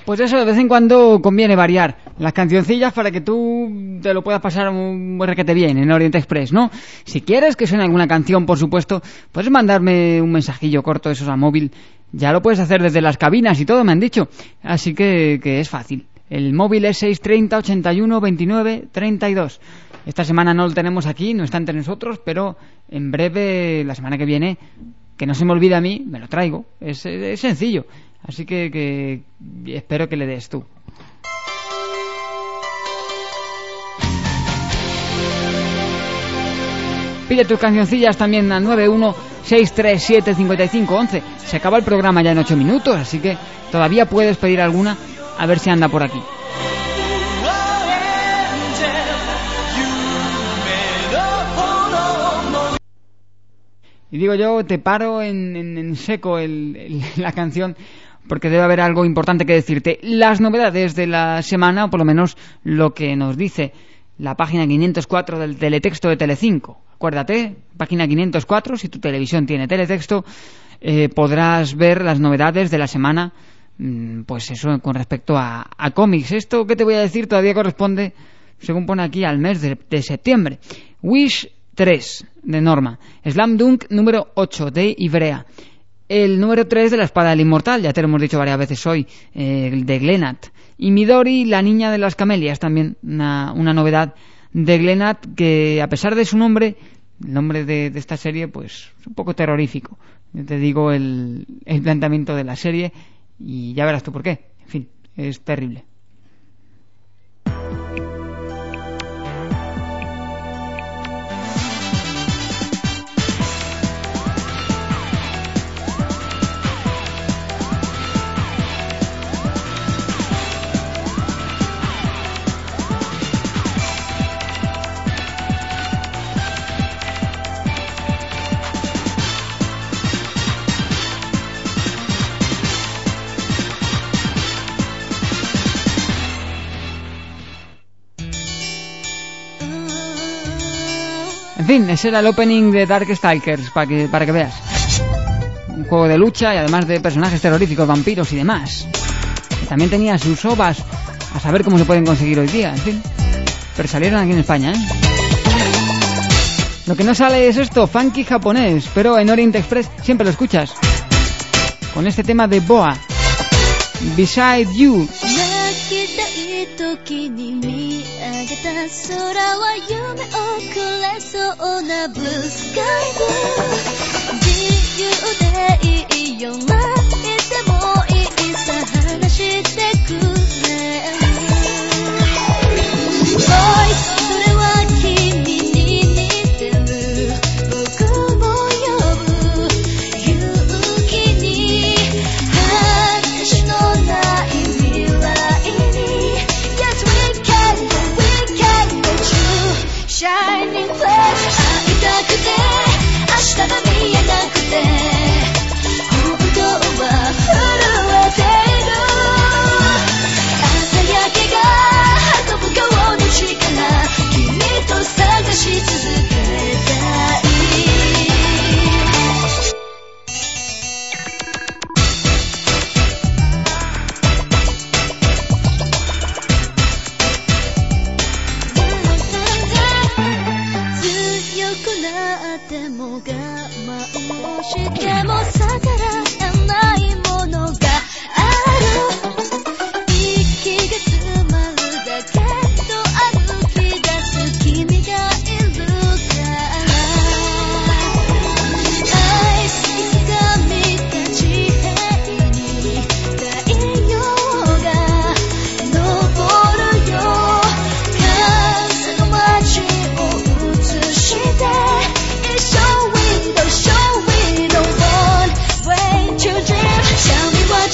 Pues eso, de vez en cuando conviene variar las cancioncillas para que tú te lo puedas pasar un requete bien en Orient Express, ¿no? Si quieres que suene alguna canción, por supuesto, puedes mandarme un mensajillo corto de esos a móvil. Ya lo puedes hacer desde las cabinas y todo, me han dicho. Así que es fácil. El móvil es 630 81 29 32. Esta semana no lo tenemos aquí, no está entre nosotros, pero en breve, la semana que viene, que no se me olvide a mí, me lo traigo. Es sencillo. Así que espero que le des tú. Pide tus cancioncillas también a 916375511. Se acaba el programa ya en 8 minutos, así que todavía puedes pedir alguna, a ver si anda por aquí. Y digo yo, te paro en seco la canción, porque debe haber algo importante que decirte. Las novedades de la semana, o por lo menos lo que nos dice la página 504 del teletexto de Telecinco. Acuérdate, página 504, si tu televisión tiene teletexto, podrás ver las novedades de la semana, pues eso, con respecto a cómics. Esto que te voy a decir todavía corresponde, según pone aquí, al mes de septiembre. Wish 3 de Norma, Slam Dunk número 8 de Ivrea, el número 3 de La Espada del Inmortal, ya te lo hemos dicho varias veces hoy, el de Glenat, y Midori, la niña de las camelias, también una novedad de Glenat, que a pesar de su nombre, el nombre de esta serie, pues es un poco terrorífico. Yo te digo el planteamiento de la serie y ya verás tú por qué. En fin, es terrible. En fin, ese era el opening de Darkstalkers, para que veas. Un juego de lucha y además de personajes terroríficos, vampiros y demás. Y también tenía sus ovas, a saber cómo se pueden conseguir hoy día, en fin. Pero salieron aquí en España, ¿eh? Lo que no sale es esto, funky japonés, pero en Orient Express siempre lo escuchas. Con este tema de Boa, Beside You. 時に見上げた空は夢をくれそうなブルースカイブ自由でいいよ泣いてもいいさ話してくれ Voice それは君に似てる僕も呼ぶ勇気に私のない未来にShining flash 会いたくて明日が見えなくて本当は震えている朝焼けが運ぶ顔の力君と探し続けたいでも我慢をしても逆らえないものがある息が詰まるだけと歩き出す君がいるから愛いつか見た地平に太陽が昇るよ風の街を映してShow me the one way to dream. Tell me what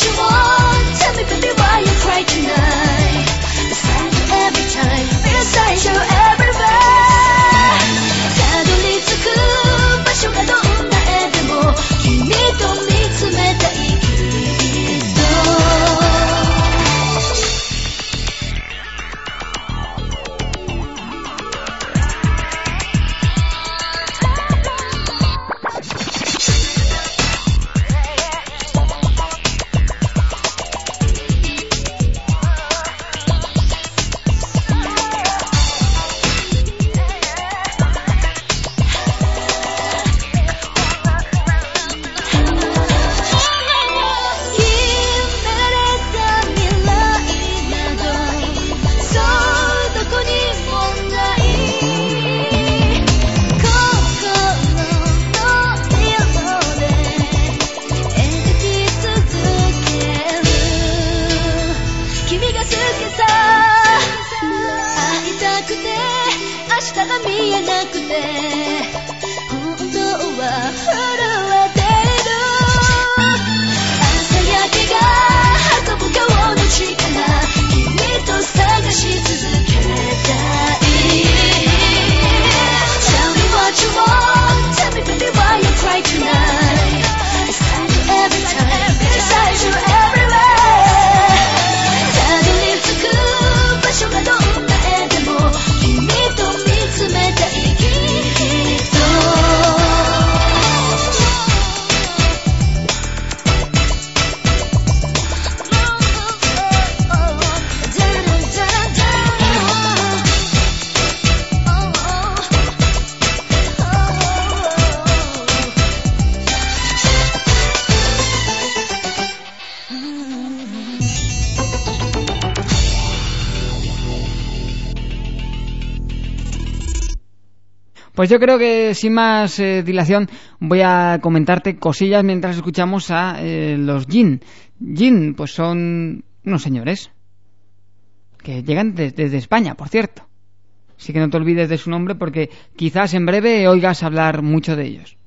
Pues yo creo que sin más dilación voy a comentarte cosillas mientras escuchamos a los Jin. Jin, pues son unos señores que llegan desde España, por cierto. Así que no te olvides de su nombre porque quizás en breve oigas hablar mucho de ellos.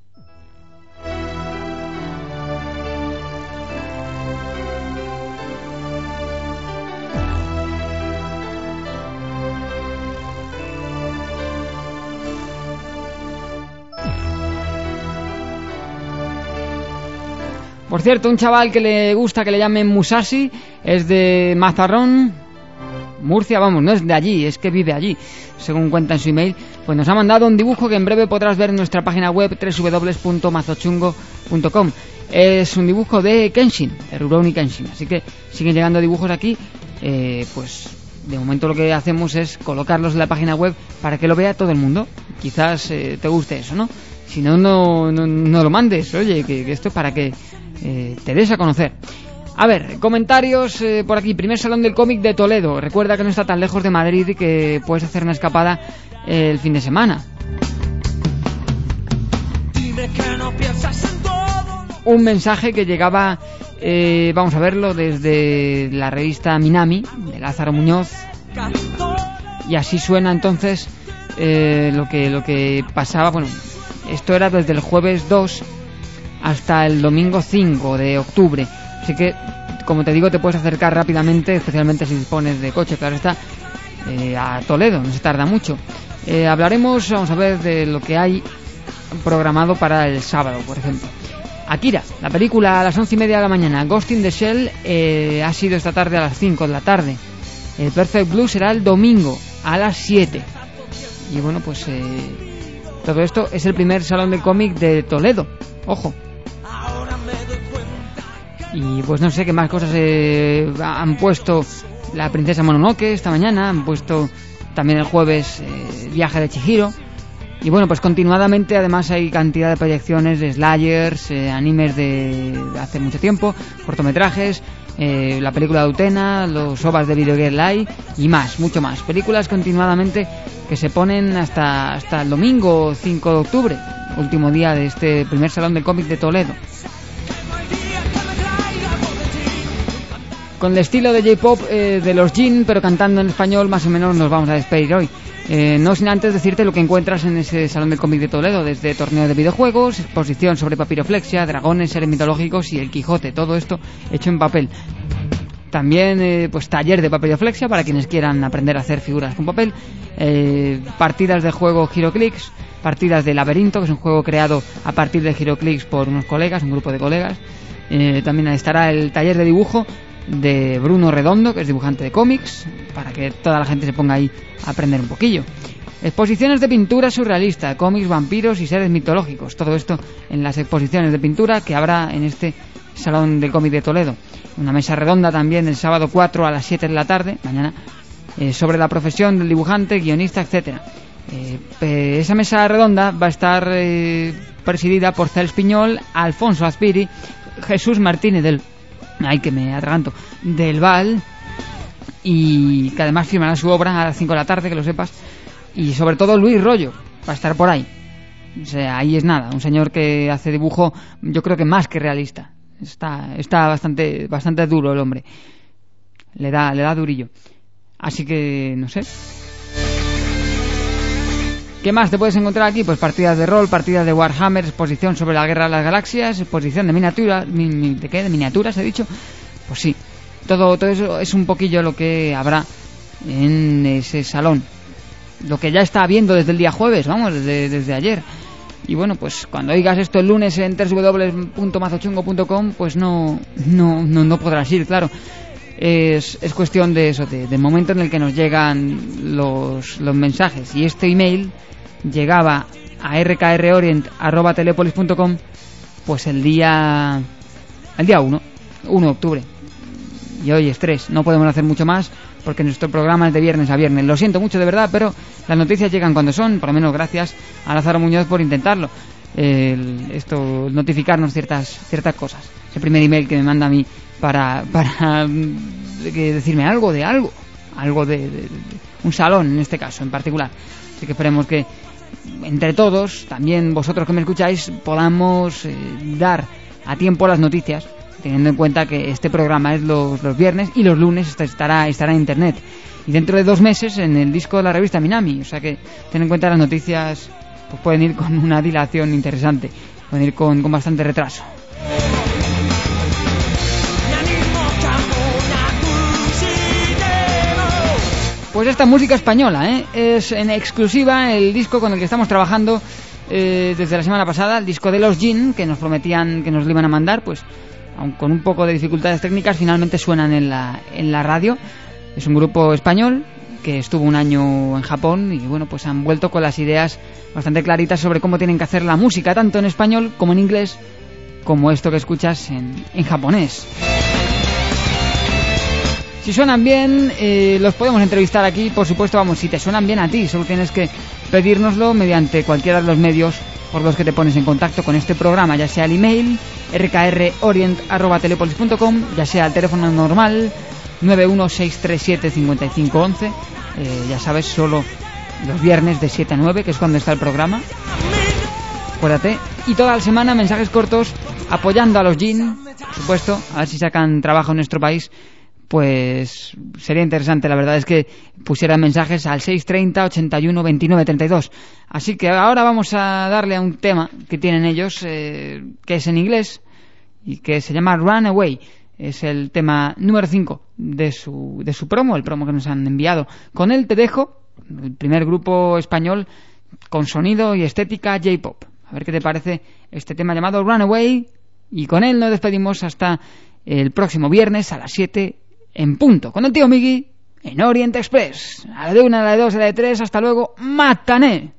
Por cierto, un chaval que le gusta que le llamen Musashi, es de Mazarrón, Murcia, vamos, no es de allí, es que vive allí, según cuenta en su email. Pues nos ha mandado un dibujo que en breve podrás ver en nuestra página web www.mazochungo.com. Es un dibujo de Kenshin, de Rurouni Kenshin, así que siguen llegando dibujos aquí. Pues de momento lo que hacemos es colocarlos en la página web para que lo vea todo el mundo. Quizás te guste eso, ¿no? Si no, no lo mandes, oye, que esto es para que te des a conocer. A ver, comentarios por aquí. Primer Salón del Cómic de Toledo. Recuerda que no está tan lejos de Madrid y que puedes hacer una escapada el fin de semana. Un mensaje que llegaba, vamos a verlo, desde la revista Minami, de Lázaro Muñoz. Y así suena entonces lo que pasaba. Bueno, esto era desde el jueves 2 hasta el domingo 5 de octubre. Así que, como te digo, te puedes acercar rápidamente, especialmente si dispones de coche, claro está, a Toledo, no se tarda mucho. Hablaremos, vamos a ver, de lo que hay programado para el sábado, por ejemplo. Akira, la película a las 11:30 de la mañana. Ghost in the Shell ha sido esta tarde a las 5 de la tarde. El Perfect Blue será el domingo a las 7. Y bueno, pues todo esto es el primer Salón del Cómic de Toledo. Ojo. Y pues no sé qué más cosas han puesto. La Princesa Mononoke esta mañana, han puesto también el jueves Viaje de Chihiro. Y bueno, pues continuadamente además hay cantidad de proyecciones de slayers, animes de hace mucho tiempo, cortometrajes, la película de Utena, los ovas de Video Game Live y más, mucho más. Películas continuadamente que se ponen hasta el domingo 5 de octubre, último día de este primer Salón del Cómic de Toledo. Con el estilo de J-pop de los Jin, pero cantando en español, más o menos nos vamos a despedir hoy. No sin antes decirte lo que encuentras en ese Salón del Cómic de Toledo, desde torneo de videojuegos, exposición sobre papiroflexia, dragones, seres mitológicos y el Quijote, todo esto hecho en papel. También pues taller de papiroflexia para quienes quieran aprender a hacer figuras con papel, partidas de juego HeroClix, partidas de Laberinto, que es un juego creado a partir de HeroClix por unos colegas, un grupo de colegas. También estará el taller de dibujo de Bruno Redondo, que es dibujante de cómics, para que toda la gente se ponga ahí a aprender un poquillo. Exposiciones de pintura surrealista, cómics, vampiros y seres mitológicos, todo esto en las exposiciones de pintura que habrá en este Salón del Cómic de Toledo. Una mesa redonda también el sábado 4 a las 7 de la tarde, mañana, sobre la profesión del dibujante, guionista, etcétera. Esa mesa redonda va a estar presidida por Cels Piñol, Alfonso Azpiri, Jesús Martínez del Val, y que además firmará su obra a las 5 de la tarde, que lo sepas, y sobre todo Luis Rollo va a estar por ahí. O sea, ahí es nada, un señor que hace dibujo, yo creo que más que realista. Está bastante duro el hombre, le da durillo, así que no sé. ¿Qué más te puedes encontrar aquí? Pues partidas de rol, partidas de Warhammer, exposición sobre la Guerra de las Galaxias, exposición de miniaturas, ¿de miniaturas he dicho? Pues sí, todo eso es un poquillo lo que habrá en ese salón. Lo que ya está habiendo desde el día jueves, vamos, desde ayer. Y bueno, pues cuando oigas esto el lunes en www.mazochungo.com, pues no podrás ir, claro. Es cuestión de eso, del momento en el que nos llegan los mensajes. Y este email llegaba a rkrorient@telepolis.com pues el día 1 de octubre. Y hoy es 3, no podemos hacer mucho más porque nuestro programa es de viernes a viernes. Lo siento mucho de verdad, pero las noticias llegan cuando son, por lo menos gracias a Lázaro Muñoz por intentarlo. Notificarnos ciertas cosas. Es el primer email que me manda a mí para decirme algo de un salón en este caso en particular. Así que esperemos que entre todos, también vosotros que me escucháis, podamos dar a tiempo las noticias, teniendo en cuenta que este programa es los viernes y los lunes estará en internet. Y dentro de 2 meses en el disco de la revista Minami, o sea que ten en cuenta las noticias, pues pueden ir con una dilación interesante, pueden ir con bastante retraso. Pues esta música española, es en exclusiva el disco con el que estamos trabajando desde la semana pasada, el disco de los Gin, que nos prometían que nos lo iban a mandar, pues aun con un poco de dificultades técnicas, finalmente suenan en la radio. Es un grupo español que estuvo un año en Japón y bueno, pues han vuelto con las ideas bastante claritas sobre cómo tienen que hacer la música, tanto en español como en inglés, como esto que escuchas en japonés. Si suenan bien, los podemos entrevistar aquí, por supuesto. Vamos, si te suenan bien a ti, solo tienes que pedírnoslo mediante cualquiera de los medios por los que te pones en contacto con este programa, ya sea el email rkrorient@telepolis.com, ya sea el teléfono normal 916375511, ya sabes, solo los viernes de 7 a 9, que es cuando está el programa. Acuérdate. Y toda la semana mensajes cortos apoyando a los Gin, por supuesto, a ver si sacan trabajo en nuestro país. Pues sería interesante, la verdad es que pusieran mensajes al 630 81 29 32. Así que ahora vamos a darle a un tema que tienen ellos, que es en inglés y que se llama Runaway. Es el tema número 5 de su promo, el promo que nos han enviado. Con él te dejo, el primer grupo español con sonido y estética J-pop. A ver qué te parece este tema llamado Runaway, y con él nos despedimos hasta el próximo viernes a las 7 en punto, con el tío Miggy en Orient Express. A la de 1, a la de 2, a la de 3, hasta luego, ¡matané!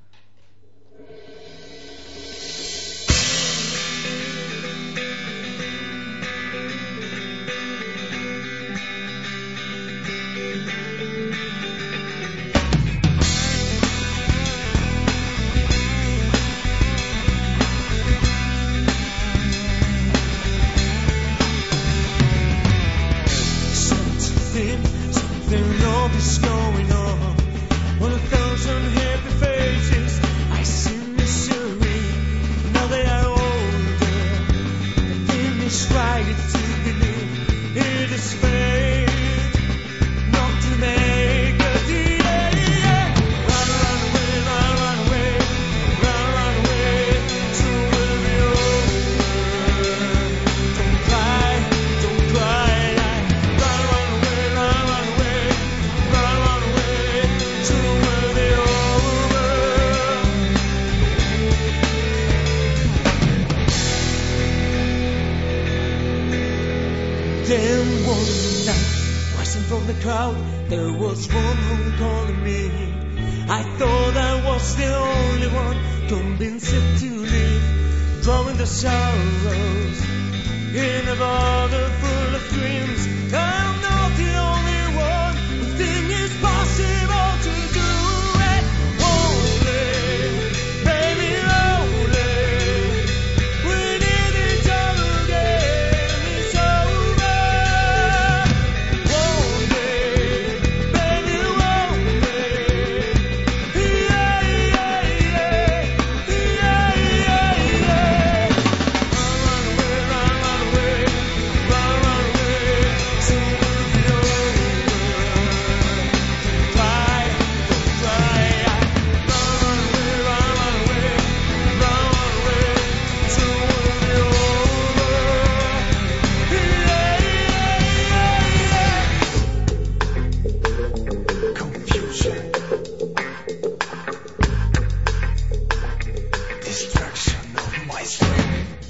Something going on. 1,000 happy faces. I see misery. Now they are older. The thing is right to believe it is fate, not to make a deal. Run, run away, run, run away, run, run away. Soon will be over. Don't cry, don't cry. Run, run away, run, run away. Run, run away, soon will be over. Then one night, rising from the crowd, there was one who called me. I thought I was the only one, convinced to live, drawing the sorrows in a bottle full of dreams. I'm not the only one who think it's possible to do it. Only, baby, only. We need each other again. It's over. Only, baby, only. Yeah, yeah, yeah, yeah, yeah, yeah. Run, run away, run, run away, soon will be over. Don't cry, don't cry. Run away, run away, run away, soon will be over. Yeah, yeah, yeah. Confusion, distraction of my sleep.